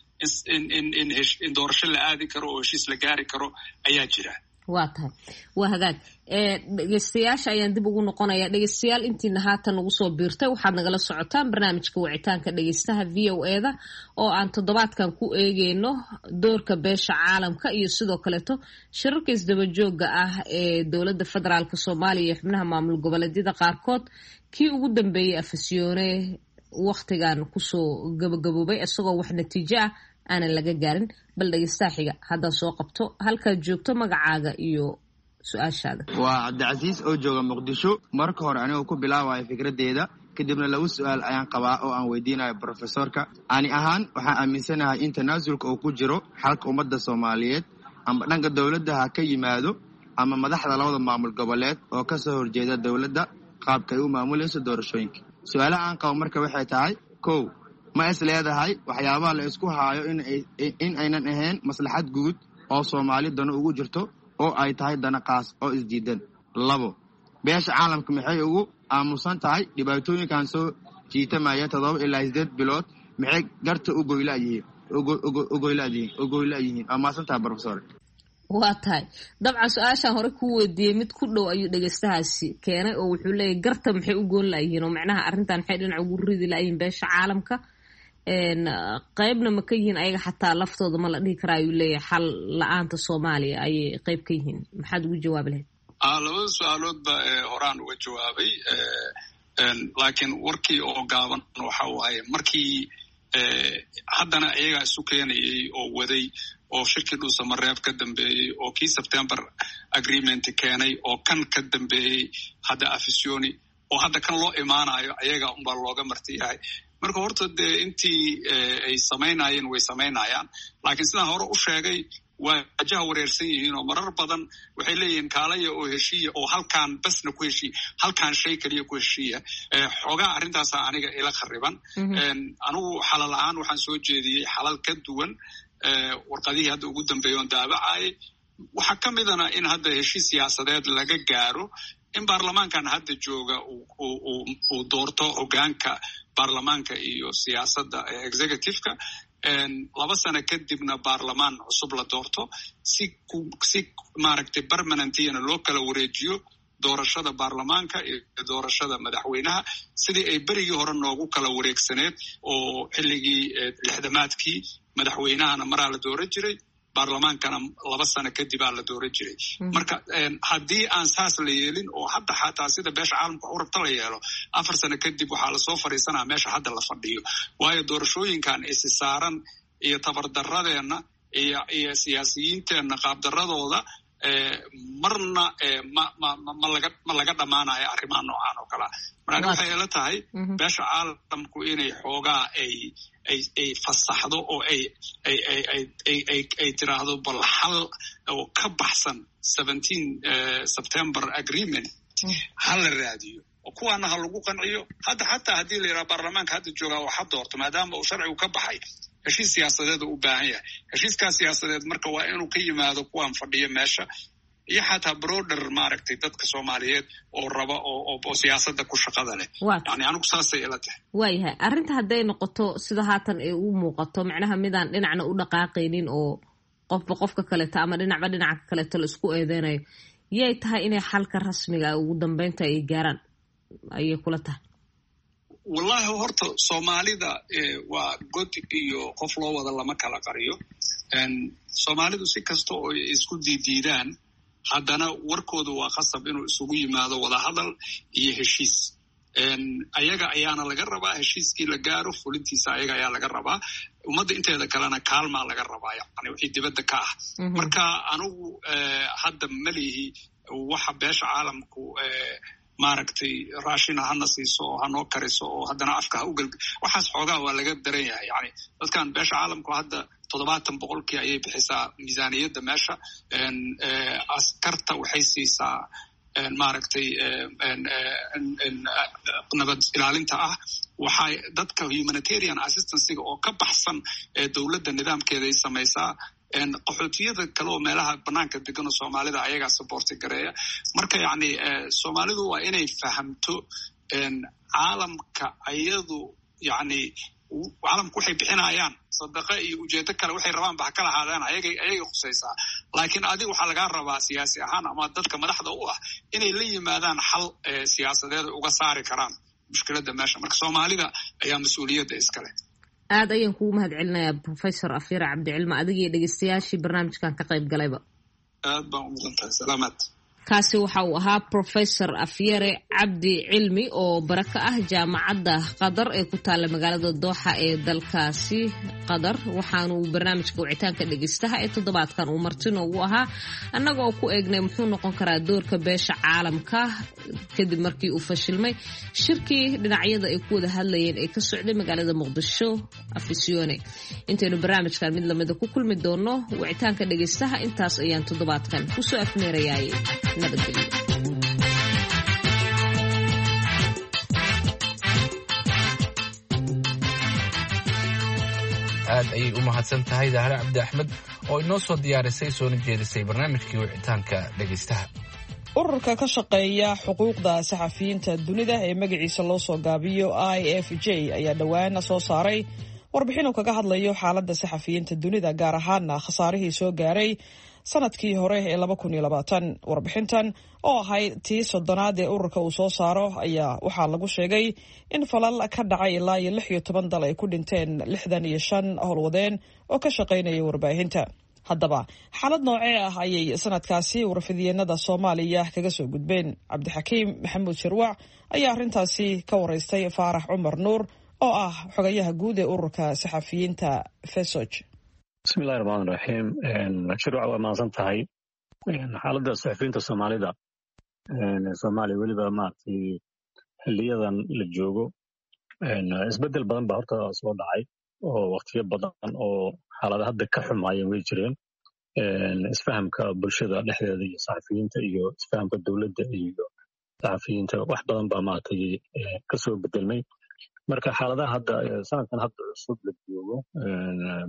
in doorasho la aadi karo oo heshiis la gaari karo ayaa jira. waa tahay waa hagaag. dhegeystayaasha ayaan dib ugu noqonaya. dhegeystayaal intiina haatan ugu soo biirtay waxaad nagala socotaan barnaamijka wicitaanka dhegeystaha VOA-da oo aan toddobaadkan ku eegeyno doorka beesha caalamka iyo sidoo kaleeto shirarka isdabajooga ee dowladda federaalka Soomaaliya iyo xubnaha maamul goboleedyada qaarkood. kii ugu dambeeyey afisyoone waqtigan kusoo gabagaboobay isagoo wax natiijo aanan laga gaarin. bal dhegeystaha xiga haddaan soo qabto halkaad joogto magacaaga iyo su-aashaada. waa cabdicasiis oo jooga muqdisho. marka hore anigoo ku bilaabayo fikraddeeda kadibna 2 su-aal ayaan qabaa oo aan weydiinayo profesorka. ani ahaan waxaan aaminsanahay in tanaasulka uu ku jiro xalka ummadda Soomaaliyeed ama dhanka dowladda ha ka yimaado ama madaxda labada maamul goboleed oo ka soo horjeeda dowladda qaabka ay u maamulayso doorashooyinka. su-aalaha aan qabo marka waxay tahay 1 ma is leedahay waxyaabaha la isku haayo in aynan ahayn maslaxad guud oo Soomaali dano ugu jirto oo ay tahay dana qaas oo isdiidan. 2 beesha caalamka maxay ugu aamusan tahay dhibaatooyinkan soo jiitamaya 7 ilaa 8 bilood maxay garta u goylayihiin amaasantahay professor. waa tahay dabcan su-aashaan hore kuu weydiiyey mid ku dhow ayuu dhegeystahaasi keenay oo wuxuu leeyahy garta maxay u goon layihiin oo macnaha arrintan maxay dhinac ugu ridi layihiin beesha caalamka. qaybna ma ka yihiin ayaga xataa laftooda ma la dhihi karaa ayuu leeyahay xal la-aanta Soomaaliya ayay qayb ka yihiin. maxaad ugu jawaabi lahayd? labada su-aaloodba horaan uga jawaabay. laakiin warkii oo gaaban waxa waaye markii haddana iyagaa isu keenayay oo waday oo shirkii dhuusamareeb ka dambeeyey oo kii September agreement keenay oo kan ka dambeeyey hadda afisyooni oo hadda kan loo imaanayo ayaga unbaa looga marti yahay. marka horta dee intii ay samaynayeen way samaynayaan. laakiin sidaan hore u sheegay waa wajaha wareersan yihiin oo marar badan waxay leeyihiin kaalaya oo heshiiya oo halkaan basna ku heshiiya halkaan shay kaliya ku heshiiya. xoogaa arrintaasa aniga ila khariban. anigu xalal ahaan waxaan soo jeediyey xalal ka duwan warqadihii hadda ugu dambeeya oon daabacayay. waxaa ka midana in hadda heshiis siyaasadeed laga gaaro in baarlamaankan hadda jooga uu doorto hogaanka baarlamaanka iyo siyaasadda executive-ka 2 sano kadibna baarlamaan cusub la doorto si maaragtay permanentiyana loo kala wareejiyo doorashada baarlamaanka iyo doorashada madaxweynaha sidii ay berigii hore noogu kala wareegsaneed oo xilligii 60maadkii madaxweynahana maraa la dooran jiray baarlamaankana 2 sano kadibaa la dooran jiray. marka haddii aan saas la yeelin oo hadda xataa sida beesha caalamka u rabta la yeelo 4 sano kadib waxaa lasoo fadhiisanaa meesha hadda la fadhiyo. waayo doorashooyinkan isi saaran iyo tabardaradeenna iyo siyaasiyiinteenna qaabdaradooda marna ma laga dhammaanayo arrimaha noocan oo kalea. marka waxay ila tahay beesha caalamku inay xoogaa ay fasaxdo oo ay tiraahdo bal xal oo ka baxsan 17 September agreement ha la raadiyo oo kuwaana ha lagu qanciyo. hadda xataa haddii la yidhaha baarlamaanka hadda joogaa waxa doorto maadaama uu sharcigu ka baxay heshiis siyaasadeed u baahan yahay. heshiiskaas siyaasadeed marka waa inuu ka yimaado kuwaan fadhiya meesha iyo xataa broader maaragtay dadka Soomaaliyeed oo raba oo siyaasadda ku shaqada leh. yani anigu saasay ila tahay. waayahay arrinta hadday noqoto sida haatan ay u muuqato macnaha midaan dhinacna u dhaqaaqaynin oo qofba qofka kaleeto ama dhinacba dhinaca kaleeto la isku eedeynayo yay tahay inay xalka rasmiga ugu dambeynta ay gaaraan ayay kula tahay? wallahi horta Soomaalida waa god iyo qof loo wada lama kala qariyo. Soomaalidu si kasta oo isku diidaan haddana warkoodu waa khasab inuu isugu yimaado wada hadal iyo heshiis. ayaga ayaana laga rabaa heshiiskii la gaaro fulintiisa ayaga ayaa laga rabaa. ummadda inteeda kalena kaalmaa laga rabaa yani wixii dibadda ka ah. marka anigu hadda malihi waxa beesha caalamku maaragtay raashina hana siiso oo hanoo kariso oo haddana afka ha ugal waxaas xoogaa waa laga daran yahay. yani dadkan beesha caalamku hadda 70% ayay bixisaa miisaaniyadda meesha. askarta waxay siisaa maaragtay nabad ilaalinta ah. waxay dadka humanitarian assistancyga oo ka baxsan dowladda nidaamkeeda ay samaysaa. qaxootiyada kale oo meelaha banaanka degan oo Soomaalida ayagaa supporti gareeya. marka yani Soomaalidu waa inay fahamto caalamka ayadu yani caalamku waxay bixinayaan sadaqa iyo ujeedo kale waxay rabaan ba kala haadaan ayagay khusaysaa. laakiin adiga waxaa laga rabaa siyaasi ahaan ama dadka madaxda u ah inay la yimaadaan xal siyaasadeed uga saari karaan mushkiladda meesha. marka Soomaalida ayaa mas'uuliyadda iskale. aad ayaan kugu mahadcelinayaa Professor Afyare Cabdicilmi adiga iyo dhegeystayaashii barnaamijkan ka qayb galayba. aad baan u mudantahay. salaamaad. kaasi waxa uu ahaa Professor Afyare Cabdicilmi oo bara ka ah jaamacadda Qatar ee ku taala magaalada Dooxa ee dalkaasi Qatar. waxaanu barnaamijka wicitaanka dhegeystaha ee toddobaadkan uu martin ugu ahaa annaga oo ku eegnay muxuu noqon karaa doorka beesha caalamka kadib markii uu fashilmay shirkii dhinacyada ay ku wada hadlayeen ee ka socday magaalada Muqdisho Afisyoone. intaynu barnaamijkan mid lamid ah ku kulmi doono wicitaanka dhegeystaha intaas ayaan toddobaadkan ku soo afmeerayay. nabadgelyo. aad ayay u mahadsan tahay Dahra Cabdi Axmed oo inoo soo diyaarisay soona jeedisay barnaamijkii wicitaanka dhegeystaha. ururka ka shaqeeya xuquuqda saxafiyiinta dunida ee magaciisa loo soo gaabiyo IFJ ayaa dhowaan soo saaray warbixin uu kaga hadlayo xaaladda saxafiyiinta dunida gaar ahaana khasaarihii soo gaaray sanadkii hore ee 2020. warbixintan oo ahayd tii 30aad ee ururka uu soo saaro ayaa waxaa lagu sheegay in falal ka dhacay ilaa 16 dal ay ku dhinteen 65 howlwadeen oo ka shaqaynaya warbaahinta. haddaba xaalad noocee ah ayay sanadkaasi warfidyeennada Soomaaliya kaga soo gudbeen? Cabdixakiim Maxamuud Shirwac ayaa arrintaasi ka waraystay Faarax Cumar Nuur oo ah xogayaha guud ee ururka saxafiyiinta FESOJ. bismillahi raxmaani raxiim. Shirwac waa mahadsan tahay. xaaladda saxafiyiinta Soomaalida Soomaaliya weliba maaragtay xiliyadan la joogo isbedel badan baa horta soo dhacay oo waqtiyo badan oo xaalada hadda ka xumaayeen way jireen. isfahamka bulshada dhexdeeda iyo saxafiyiinta iyo isfahamka dowladda iyo saxafiyiinta wax badan baa maaragtay kasoo bedelmay. marka xaaladaha hadda sanadkan hadda cusub la joogo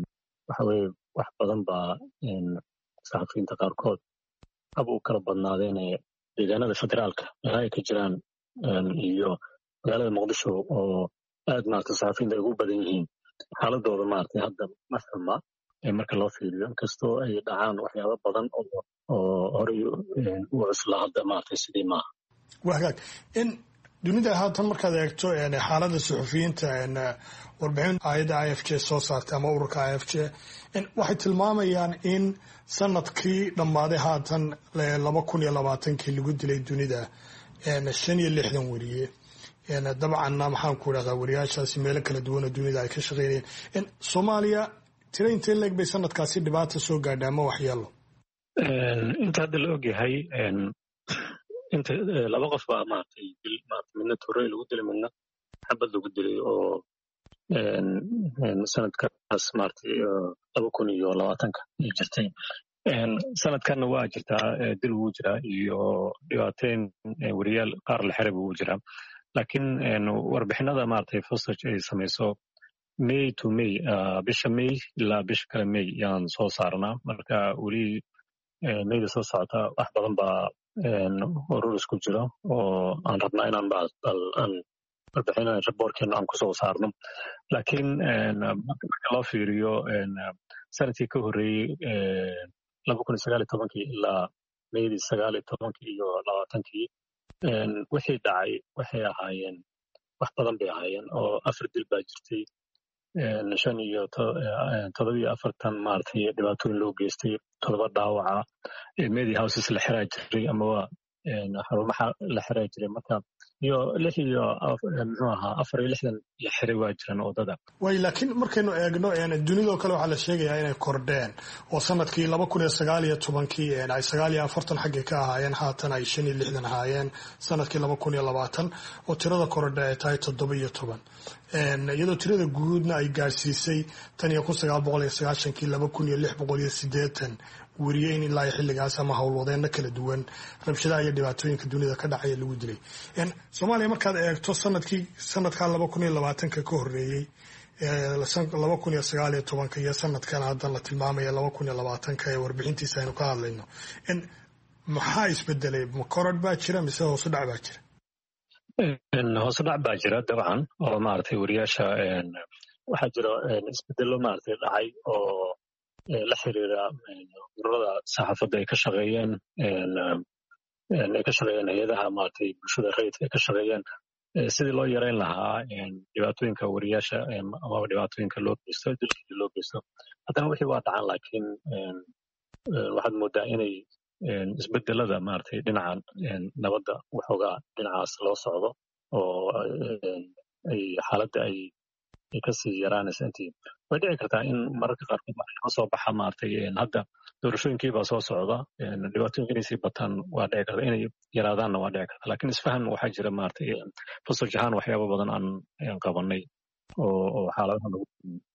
waxa weeye wax badan baa saxafiyiinta qaarkood hab u kala badnaadeen deegaanada federaalka meelaha ay ka jiraan iyo magaalada muqdisho oo aad maaragtay saxafiyiinta ay ugu badan yihiin xaaladooda maaragtay hadda ma xuma marka loo fiiriyo inkastoo ay dhacaan waxyaabo badan oo horey u cusla hadda maaragtay sidii maaha. waa hagaag in dunida haatan markaad eegto xaaladda suxufiyiinta warbixin hay'adda IFJ soo saartay ama ururka IFJ waxay tilmaamayaan in sanadkii dhammaaday haatan 2020 lagu dilay dunida 65 weriye dabcanna maxaan ku idhahdaa wariyaashaasi meelo kala duwan oo dunida ay ka shaqeynayeen. Soomaaliya tira intee leeg bay sanadkaasi dhibaata soo gaadhay ama waxyeelo? inta hadda la ogyahay inta laba qof baa maaragtay midna torrey lagu dilay midna xabad lagu dilay oo sanadkaas maaragtay 2020 ay jirtay. sanadkanna waa jirtaa dil wuu jiraa iyo dhibaateyn wariyaal qaar la xiray wuu jiraa laakiin warbixinada maaragtay fosaj ay samayso May to May bisha May ilaa bisha kale May yaan soo saarnaa marka weli mayda soo socota wax badan baa urur isku jira oo aan rabnaa inaan warbixin raboorkeena aan kusoo saarno laakiin marka loo fiiriyo sanadkii ka horreeyey 2019 ilaa May 19 iyo 20 wixii dhacay waxay ahaayeen wax badan bay ahaayeen oo 4 dil baa jirtay 47 maaragtay dhibaatooyin loo geystay 7 dhaawaca media houses la xiraa jiray ama xarumaha la xiraa jiray marka iyo 64 la xiray waa jiraan wadada way laakiin markaynu eegno dunidoo kale waxaa la sheegayaa inay kordheen oo sanadkii 2019 ay 49 xagga ka ahaayeen haatan ay 65 ahaayeen sanadkii 2020 oo tirada kordha ay tahay 17 iyadoo tirada guudna ay gaarsiisay 1990 2680 wariyeyn ilaa xilligaas ama howlwadeenna kala duwan rabshadaha iyo dhibaatooyinka dunida ka dhacaya lagu dilay. Soomaaliya markaad eegto sanadka 2020 ka horreeyay 2019 iyo sanadkan hadda la tilmaamaya 2020 ee warbixintiisa aynu ka hadlayno maxaa isbedelay ma korodh baa jira mise hoos u dhac baa jira? hoos u dhac baa jira dabcan oo maaragtay wariyaasha waxaa jira isbedelo maaragtay dhacay oo la xiriira ururada saxaafadda ay ka shaqeeyeen hay-adaha maaragtay bulshada rayidka ay ka shaqeeyeen sidii loo yareyn lahaa dhibaatooyinka wariyaasha ama dhibaatooyinka loo geysto dilkii loo geysto haddana wixii waa dhacan laakiin waxaad moodaa inay isbedelada maaragtay dhinaca nabadda waxoogaa dhinacaas loo socdo oo ay xaaladda ay kasii yaraanaysa intii way dhici kartaa in mararka qaarkood ka soo baxa maaragtay hadda doorashooyinkii baa soo socda dhibaatooyinka inay sii bataan waa dhici karta inay yaraadaanna waa dhici karta laakiin isfahan waxaa jira maaragtay fasaj ahaan waxyaabo badan aan qabanay oo xaaladaha lagu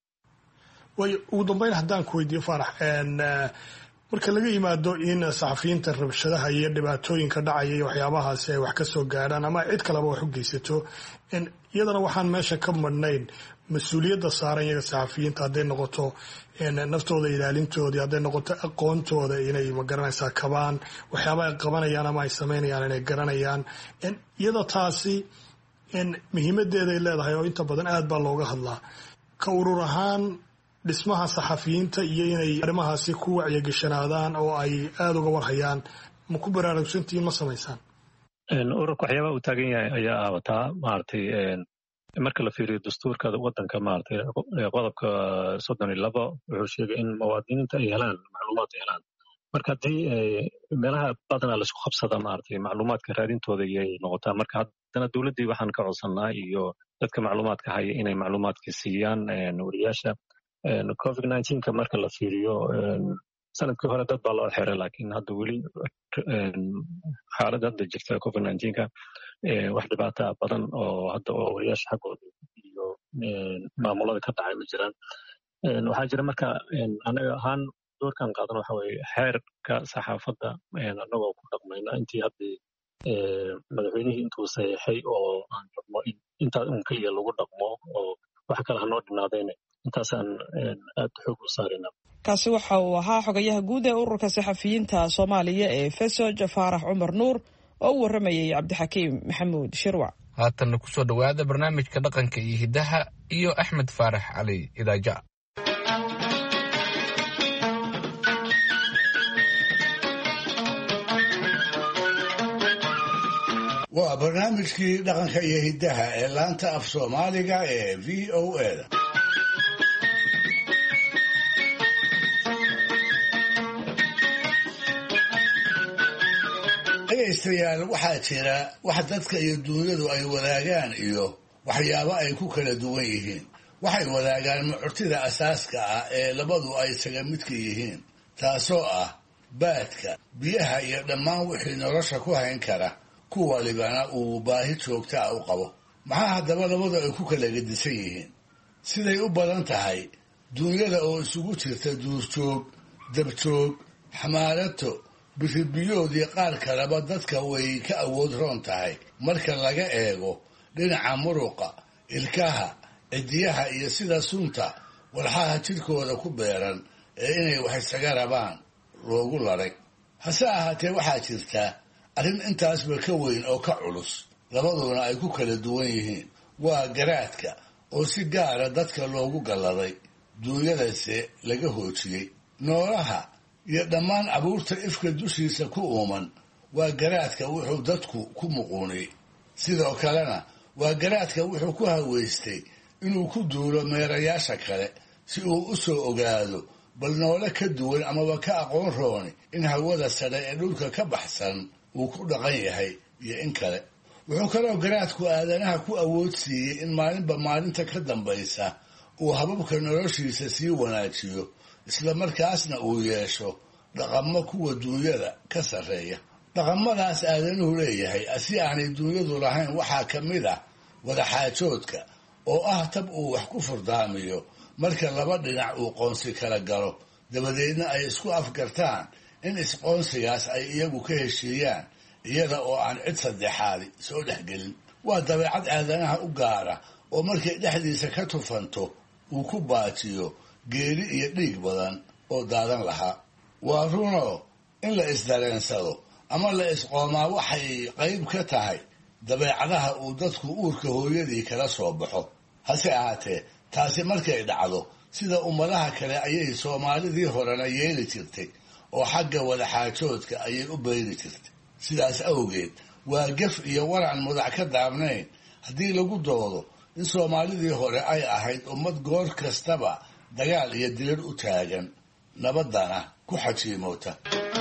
way ugu dambeyn haddaan ku weydiiyo Faarax marka laga yimaado in saxafiyiinta rabshadaha iyo dhibaatooyinka dhacaya iyo waxyaabahaasi ay wax ka soo gaadhaan ama cid kaleba wax u geysato iyadana waxaan meesha ka madhnayn mas-uuliyadda saaran iyaga saxafiyiinta hadday noqoto naftooda ilaalintoodii hadday noqoto aqoontooda inay magaranaysaa kabaan waxyaaba ay qabanayaan ama ay samaynayaan inay garanayaan iyada taasi muhiimadeeday leedahay oo inta badan aad baa looga hadlaa ka urur ahaan dhismaha saxafiyiinta iyo inay arrimahaasi ku wacyigashanaadaan oo ay aada uga warhayaan ma ku baraarugsantihiin ma samaysaan? ururka waxyaabaha uu taagan yahay ayaa aawataa maaragtay marka la fiiriyo dastuurka waddanka maaragtay qodobka 32 wuxuu sheegay in muwaadiniinta ay helaan macluumaad ay helaan marka haddii meelaha badanaa laisku qabsada maaragtay macluumaadka raadintooda ayay noqotaa marka haddana dowladdii waxaan ka codsanaa iyo dadka macluumaadka haya inay macluumaadka siiyaan wariyaasha COVID-19 marka la fiiriyo sanadkii hore dad baa loo xiray laakiin hadda weli xaaladda hadda jirta COVID-19 wax dhibaata badan oo hadda oo wariyaasha xaggooda iyo maamulada ka dhacay ma jiraan waxaa jira marka anaga ahaan doorkan qaadan waxa weeye xeerka saxaafadda anagoo ku dhaqmayna intii haddii madaxweynihii intuu saxeexay oo aan rabno intaa un keliya lagu dhaqmo oo wax kale hanoo dhinaadayna intaasaan aad xoog u saarina. kaasi waxa uu ahaa xogayaha guud ee ururka saxafiyiinta Soomaaliya ee FESOJ Faarax Cumar Nuur oo u waramayay Cabdixakiim Maxamuud Shirwac. haatanna ku soo dhawaada barnaamijka dhaqanka iyo hidaha iyo Axmed Faarax Cali Idaaja. waa barnaamijkii dhaqanka iyo hidaha ee laanta af Soomaaliga ee VOA. dhegaystayaal, waxaa jira wax dadka iyo duunyadu ay wadaagaan iyo waxyaabo ay ku kala duwan yihiin. waxay wadaagaan mucurtida asaaska ah ee labadu ay isaga midka yihiin, taasoo ah baadka, biyaha iyo dhammaan wixii nolosha ku hayn kara, ku walibana uu baahi joogta ah u qabo. maxaa haddaba labadu ay ku kala gedisan yihiin? siday u badan tahay, duunyada oo isugu jirta duurjoog, dabjoog, xamaalato, biribiyoodii qaar kaleba dadka way ka awood roon tahay marka laga eego dhinaca muruqa, ilkaha, cidiyaha iyo sida sunta walxaha jidhkooda ku beeran ee inay wax isaga rabaan loogu laray. hase ahaatee, waxaa jirta arrin intaasba ka weyn oo ka culus, labaduna ay ku kala duwan yihiin. waa garaadka oo si gaara dadka loogu galladay, duunyadase laga hoojiyey. noolaha iyo dhammaan abuurta ifka dushiisa ku uuman waa garaadka wuxuu dadku ku muquuniyey. sidoo kalena waa garaadka wuxuu ku haweystay inuu ku duulo meerayaasha kale si uu u soo ogaado bal noole ka duwan amaba ka aqoon rooni in hawada sare ee dhulka ka baxsan uu ku dhaqan yahay iyo in kale. wuxuu kaloo garaadku aadanaha ku awood siiyey in maalinba maalinta ka dambaysa uu hababka noloshiisa sii wanaajiyo, isla markaasna uu yeesho dhaqamo kuwa duunyada ka sarreeya. dhaqamadaas aadanuhu leeyahay si aanay duunyadu lahayn waxaa ka mid ah wadaxaajoodka, oo ah tab uu wax ku furdaamiyo marka laba dhinac uu qoonsi kala galo, dabadeedna ay isku afgartaan in isqoonsigaas ay iyagu ka heshiiyaan iyada oo aan cid saddexaadi soo dhexgelin. waa dabeecad aadanaha u gaara oo markay dhexdiisa ka tufanto uu ku baajiyo geeri iyo dhiig badan oo daadan lahaa. waa runoo in la isdareensado ama la isqoomaa waxay qayb ka tahay dabeecadaha uu dadku uurka hooyadii kala soo baxo. hase ahaatee, taasi markay dhacdo, sida ummadaha kale ayay Soomaalidii horena yeeli jirtay oo xagga wadaxaajoodka ayay u bayri jirtay. sidaas awgeed, waa gaf iyo waran mudac ka daabnayn haddii lagu doodo in Soomaalidii hore ay ahayd ummad goor kastaba dagaal iyo dirir u taagan, nabadana ku xajiimoota.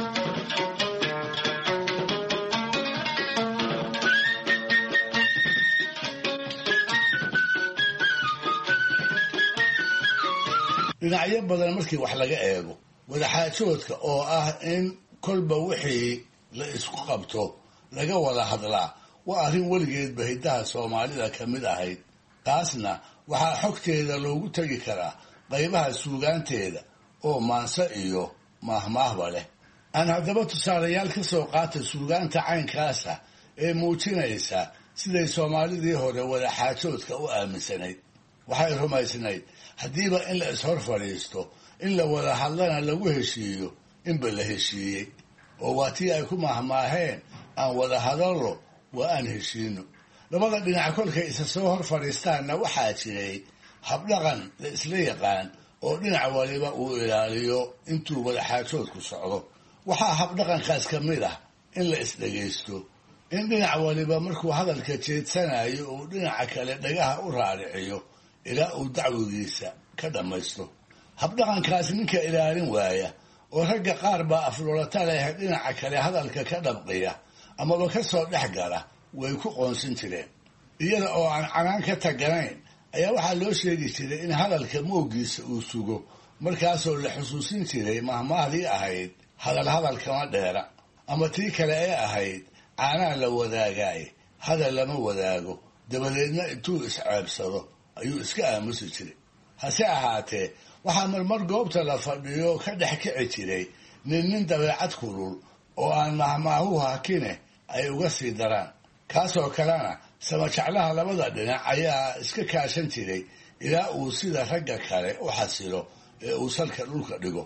dhinacyo badan markii wax laga eego, wadaxaajoodka oo ah in kolba wixii la isku qabto laga wada hadlaa waa arrin weligeedba hiddaha Soomaalida ka mid ahayd. taasna waxaa xogteeda loogu tegi karaa qaybaha suugaanteeda oo maanse iyo maahmaahba leh. aan haddaba tusaalayaal ka soo qaata suugaanta caynkaasa ee muujinaysa siday Soomaalidii hore wadaxaajoodka u aaminsanayd. waxay rumaysnayd haddiiba in la ishor fadhiisto, in la wada hadlana lagu heshiiyo inba la heshiiyey. oo waa tii ay ku mahmaaheen, aan wada hadallo waa aan heshiino. labada dhinac kolkay isa soo hor fadhiistaanna waxaa jiray habdhaqan la isla yaqaan oo dhinac waliba uu ilaaliyo intuu wadaxaajoodku socdo. waxaa habdhaqankaas ka mid ah in la isdhegaysto, in dhinac waliba markuu hadalka jeedsanayo uu dhinaca kale dhagaha u raariciyo ilaa uu dacwigiisa ka dhammaysto. habdhaqankaas ninka ilaalin waaya, oo ragga qaar baa aflolata leh dhinaca kale hadalka ka dhabqiya amaba ka soo dhex gala, way ku qoonsin jireen. iyada oo aan canaan ka taganayn ayaa waxaa loo sheegi jiray in hadalka moogiisa uu sugo, markaasoo la xusuusin jiray mahmaahdii ahayd hadal hadal kama dheera, ama tii kale ee ahayd caanaa la wadaagaay hadal lama wadaago. dabadeedna intuu isceebsado ayuu iska aamusi jiray. hase ahaatee, waxaa marmar goobta la fadhiyo ka dhex kici jiray nin dabeecad kulul oo aan mahmaahu hakine ay uga sii daraan. kaasoo kalena samajeclaha labada dhinac ayaa iska kaashan jiray ilaa uu sida ragga kale u xasilo ee uu salka dhulka dhigo.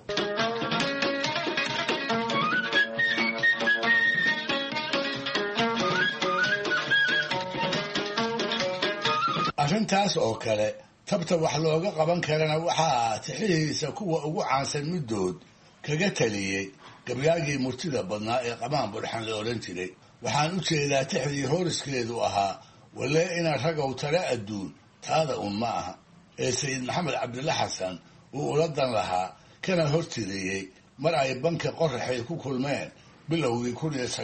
arrintaas oo kale tabta wax looga qaban karana waxaa tixihiisa kuwa ugu caansan middood kaga taliyey gabyaagii murtida badnaa ee qamaan burxan la odhan jiray. waxaan u jeedaa tixdii hooriskeedu ahaa walee ina ragow tale adduun taada un ma aha ee sayid maxamed cabdilla xasan uu ula dan lahaa kana hortiriyey mar ay banka qoraxay ku kulmeen bilowgii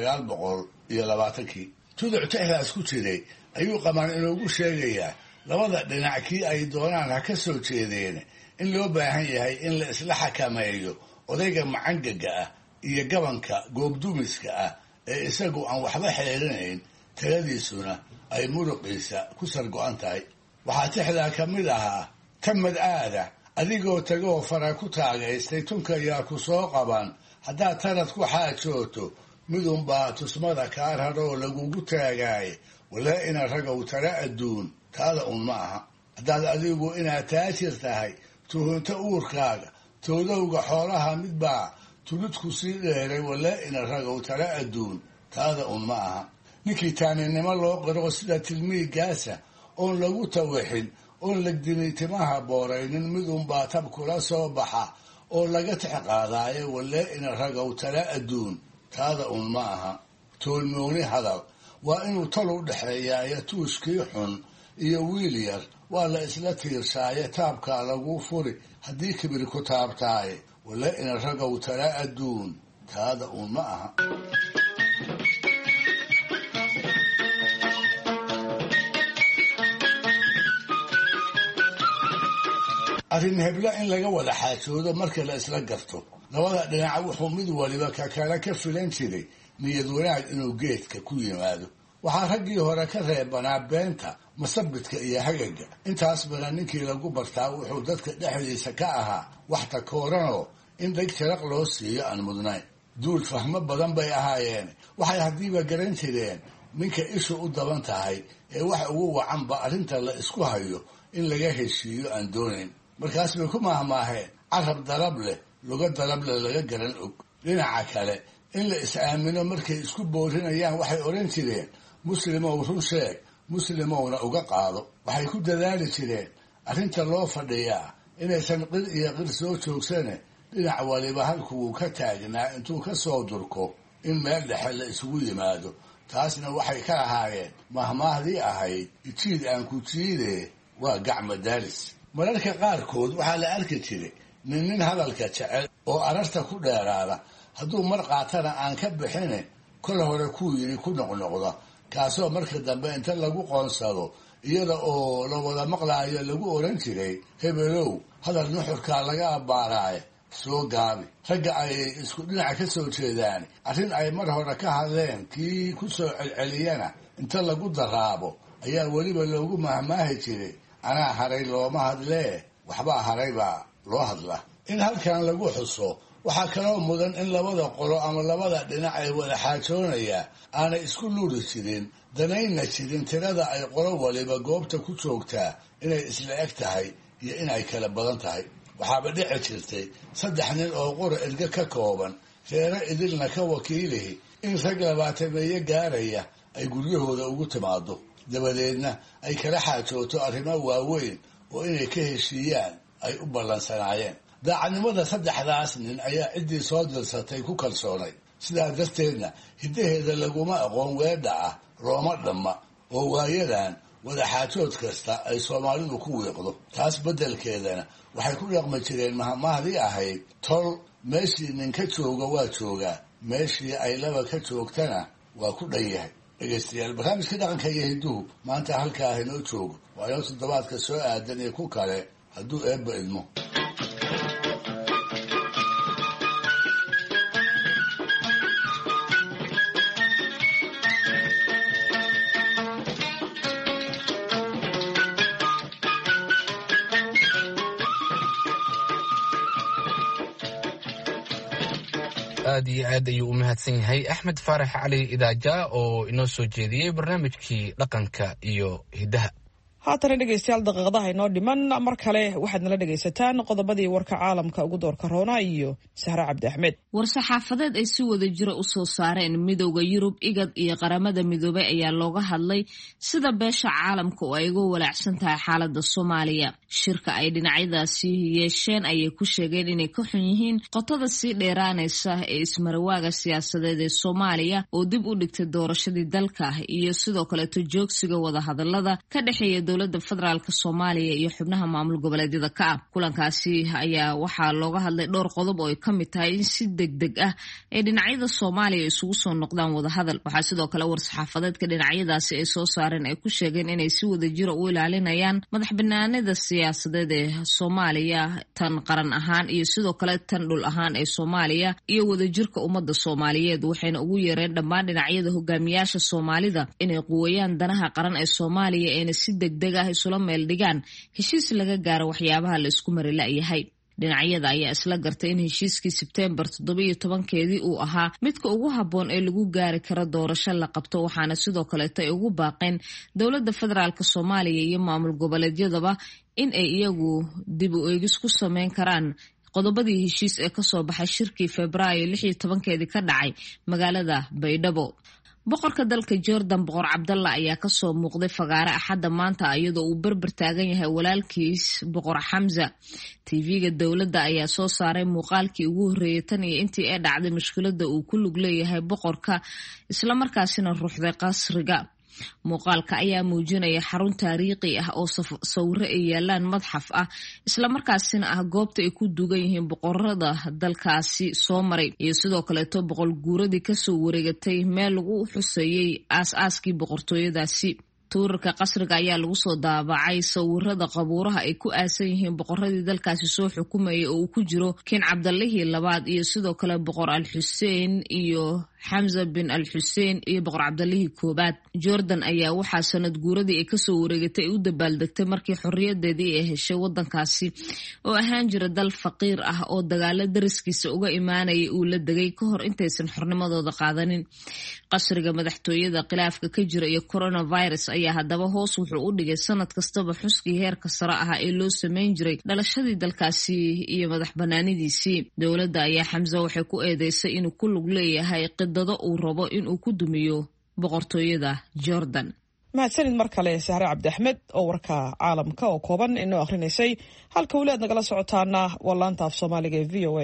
1920. tuduc tixdaas ku jiray ayuu qamaan inoogu sheegayaa labada dhinac kii ay doonaan ha ka soo jeedeen in loo baahan yahay in la isla xakameeyo odayga macangaga ah iyo gabanka goobdumiska ah ee isagu aan waxba xeelinayn taladiisuna ay muruqiisa ku sargo-an tahay. waxaa tixdaa ka mid ahaa tamad aada adigoo tagoo fara ku taagaystay tunka yaa ku soo qaban haddaad tanad ku xaajooto midunbaa tusmada kaa raroo lagugu taagaaye walaa ina ragow tale adduun taada un ma aha. haddaad adigu inaad taajir tahay tuhunto uurkaaga toodowga xoolaha midbaa tuludku sii dheeray walaa ina ragow tale adduun taada un ma aha. ninkii taaninimo loo qiro sida tilmiigaasa oon lagu tawixin oon legdinay timaha booraynin midunbaa tab kula soo baxa oo laga tix qaadaayo walaa ina ragow tale adduun taada un ma aha. toolmooni hadal waa inuu tol u dhexeeyaayo tuuskii xun iyo wiil yar waa la isla tiirsaaye taabkaa laguu furi haddii kibir ku taabtaaye walaa ina ragow tale adduun taada un ma aha. arrin heblo in laga wada xaajoodo marka la isla garto labada dhinac wuxuu mid waliba ka kale ka filan jiray niyad wanaag inuu geedka ku yimaado. waxaa raggii hore ka reebanaa beenta masabidka iyo hagaga. intaas bana ninkii lagu bartaa wuxuu dadka dhexdiisa ka ahaa wax takooranoo in dheg jaraq loo siiyo aan mudnayn. duul fahmo badan bay ahaayeen. waxay haddiiba garan jireen ninka ishu u daban tahay ee wax ugu wacanba arrinta la isku hayo in laga heshiiyo aan doonayn. markaas bay ku maahmaaheen carab dalab leh luga dalab leh laga garan og. dhinaca kale in la is-aamino markay isku boorinayaan waxay odhan jireen muslimow run sheeg muslimowna uga qaado. waxay ku dadaali jireen arrinta loo fadhiyaa inaysan qir iyo qir soo joogsane dhinac waliba halkuwuu ka taagnaa intuu ka soo durko in meel dhexe la isugu yimaado. taasna waxay ka ahaayeen mahmaahdii ahayd jiid aan ku jiide waa gacma daalis. mararka qaarkood waxaa la arki jiray nin hadalka jecel oo ararta ku dheeraada hadduu mar qaatana aan ka bixine kol hore kuu yidhi ku noqnoqda kaasoo marka dambe inta lagu qoonsado iyada oo la wada maqlaayo lagu oran jiray hebelow hadal nuxurkaa laga abbaaraaye soo gaabi. ragga ay isku dhinaca ka soo jeedaan arrin ay mar hore ka hadleen kii ku soo celceliyana inta lagu daraabo ayaa weliba loogu mahmaahi jiray anaa haray looma hadlee waxbaa haray baa loo hadla. in halkan lagu xuso waxaa kaloo mudan in labada qolo ama labada dhinac ay wada xaajoonayaa aanay isku luuri jirin danayna jirin tirada ay qolo waliba goobta ku joogtaa inay isla eg tahay iyo inay kala badan tahay. waxaaba dhici jirtay 3 nin oo qura erga ka kooban reero idilna ka wakiilihi in rag 20 gaaraya ay guryahooda ugu timaado dabadeedna ay kala xaajooto arrimo waaweyn oo inay ka heshiiyaan ay u ballansanaayeen. daacadnimada 3daas nin ayaa ciddii soo dirsatay ku kalsoonay. sidaa darteedna hiddaheeda laguma aqoon weedha ah looma dhamma oo waayadan wada xaajood kasta ay soomaalidu ku wiiqdo. taas beddelkeedana waxay ku dhaqmi jireen mahmaahdii ahayd tol meeshii nin ka jooga waa joogaa meeshii ay laba ka joogtana waa ku dhan yahay. dhegeystayaal barnaamijka dhaqanka iyo hidduhu maanta halkaa inoo joogo waa inoo toddobaadka soo aadan iyo ku kale hadduu eebba idmo. aad iyo aad ayuu u mahadsan yahay axmed faarax cali idaaja oo inoo soo jeediyey barnaamijkii dhaqanka iyo hiddaha. haatana dhegaystayaal daqiiqadaha inoo dhiman mar kale waxaad nala dhegaysataan qodobadii warka caalamka ugu doorka roona iyo sahre cabdi axmed. war-saxaafadeed ay si wada jira u soo saareen midowda yurub igad iyo qaramada midoobay ayaa looga hadlay sida beesha caalamka oo ay uga walaacsan tahay xaalada soomaaliya. shirka ay dhinacyadaasi yeesheen ayay ku sheegeen inay ka xun yihiin qotada sii dheeraanaysa ee ismarawaaga siyaasadeed ee soomaaliya oo dib u dhigtay doorashadii dalka iyo sidoo kaleeto joogsiga wadahadalada ka dhexeeya dowladda federaalka soomaaliya iyo xubnaha maamul goboleedyada ka ah. kulankaasi ayaa waxaa looga hadlay dhowr qodob oo ay ka mid tahay in si degdeg ah ay dhinacyada soomaaliya isugu soo noqdaan wadahadal. waxaa sidoo kale war-saxaafadeedka dhinacyadaasi ay soo saareen ay ku sheegeen inay si wada jira u ilaalinayaan madax banaanida siyaasadeed ee soomaaliya, tan qaran ahaan iyo sidoo kale tan dhul ahaan ee soomaaliya iyo wadajirka ummadda soomaaliyeed. waxayna ugu yeereen dhammaan dhinacyada hogaamiyaasha soomaalida inay quweeyaan danaha qaran ee soomaaliya eena si degdeg ah isula meel dhigaan heshiis laga gaaro waxyaabaha la isku mari la'yahay. dhinacyada ayaa isla gartay in heshiiskii Sebteembar 17 uu ahaa midka ugu habboon ee lagu gaari karo doorasho la qabto, waxaana sidoo kaleeto ay ugu baaqeen dowladda federaalka soomaaliya iyo maamul goboleedyadaba in ay iyagu dib u eegis ku sameyn karaan qodobadii heshiis ee kasoo baxay shirkii Febraayo 16 ka dhacay magaalada Baydhabo. boqorka dalka Jordan boqor Cabdallah ayaa kasoo muuqday fagaare axadda maanta iyadoo uu barbar taagan yahay walaalkiis boqor Xamza. TV-ga dowladda ayaa soo saaray muuqaalkii ugu horreeyay tan iyo intii ay dhacday mushkiladda uu ku lug leeyahay boqorka isla markaasina ruuxday qasriga. muuqaalka ayaa muujinaya xarun taariikhi ah oo sawiro ay yaalaan madxaf ah isla markaasina ah goobta ay ku duugan yihiin boqorada dalkaasi soo maray iyo sidoo kaleeto boqol guuradii kasoo wareegatay meel lagu xuseeyey aas-aaskii boqortooyadaasi. tuurarka qasriga ayaa lagu soo daabacay sawirada qabuuraha ay ku aasan yihiin boqoradii dalkaasi soo xukumayay oo uu ku jiro kin Cabdallihii labaad iyo sidoo kale boqor Al-Xuseen iyo Xamza bin Al-Xuseen iyo boqor Cabdallihii koobaad. Jordan ayaa waxaa sanad guuradii ay kasoo wareegatay u dabaaldegtay markii xorriyadeedii ay heshay wadankaasi oo ahaan jira dal faqiir ah oo dagaalo dariskiisa uga imaanayay uu la degay ka hor intaysan xornimadooda qaadanin. qasriga madaxtooyada khilaafka ka jira iyo coronavirus ayaa haddaba hoos wuxuu u dhigay sanad kastaba xuskii heerka sare ah ee loo sameyn jiray dhalashadii dalkaasi iyo madax banaanidiisii. dowladda ayaa Xamza waxay ku eedeysay inuu ku lug leeyahay qidado uu rabo inuu ku dumiyo boqortooyada Jordan. mahadsanid mar kale sahre cabdi axmed oo warka caalamka oo kooban inoo akrinaysay. halka weli aad nagala socotaana waa laanta af soomaaliga ee VOA.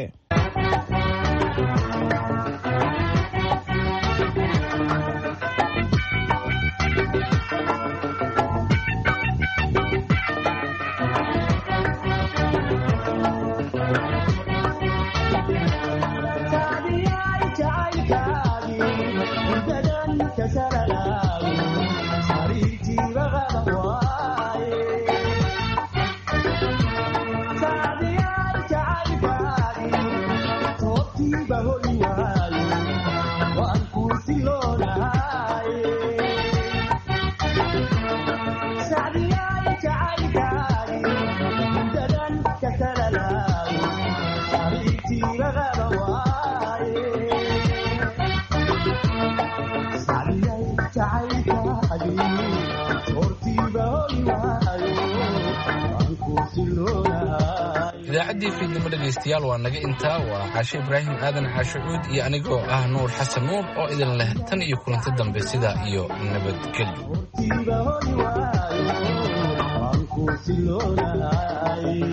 idaacaddii fiidnimo dhegaystayaal waa naga intaa. waa Caashe Ibraahim Aadan Caashe Cuud iyo anigoo ah Nuur Xasan Nuur oo idin leh tan iyo kulanti dambe sidaa iyo nabadgelyo.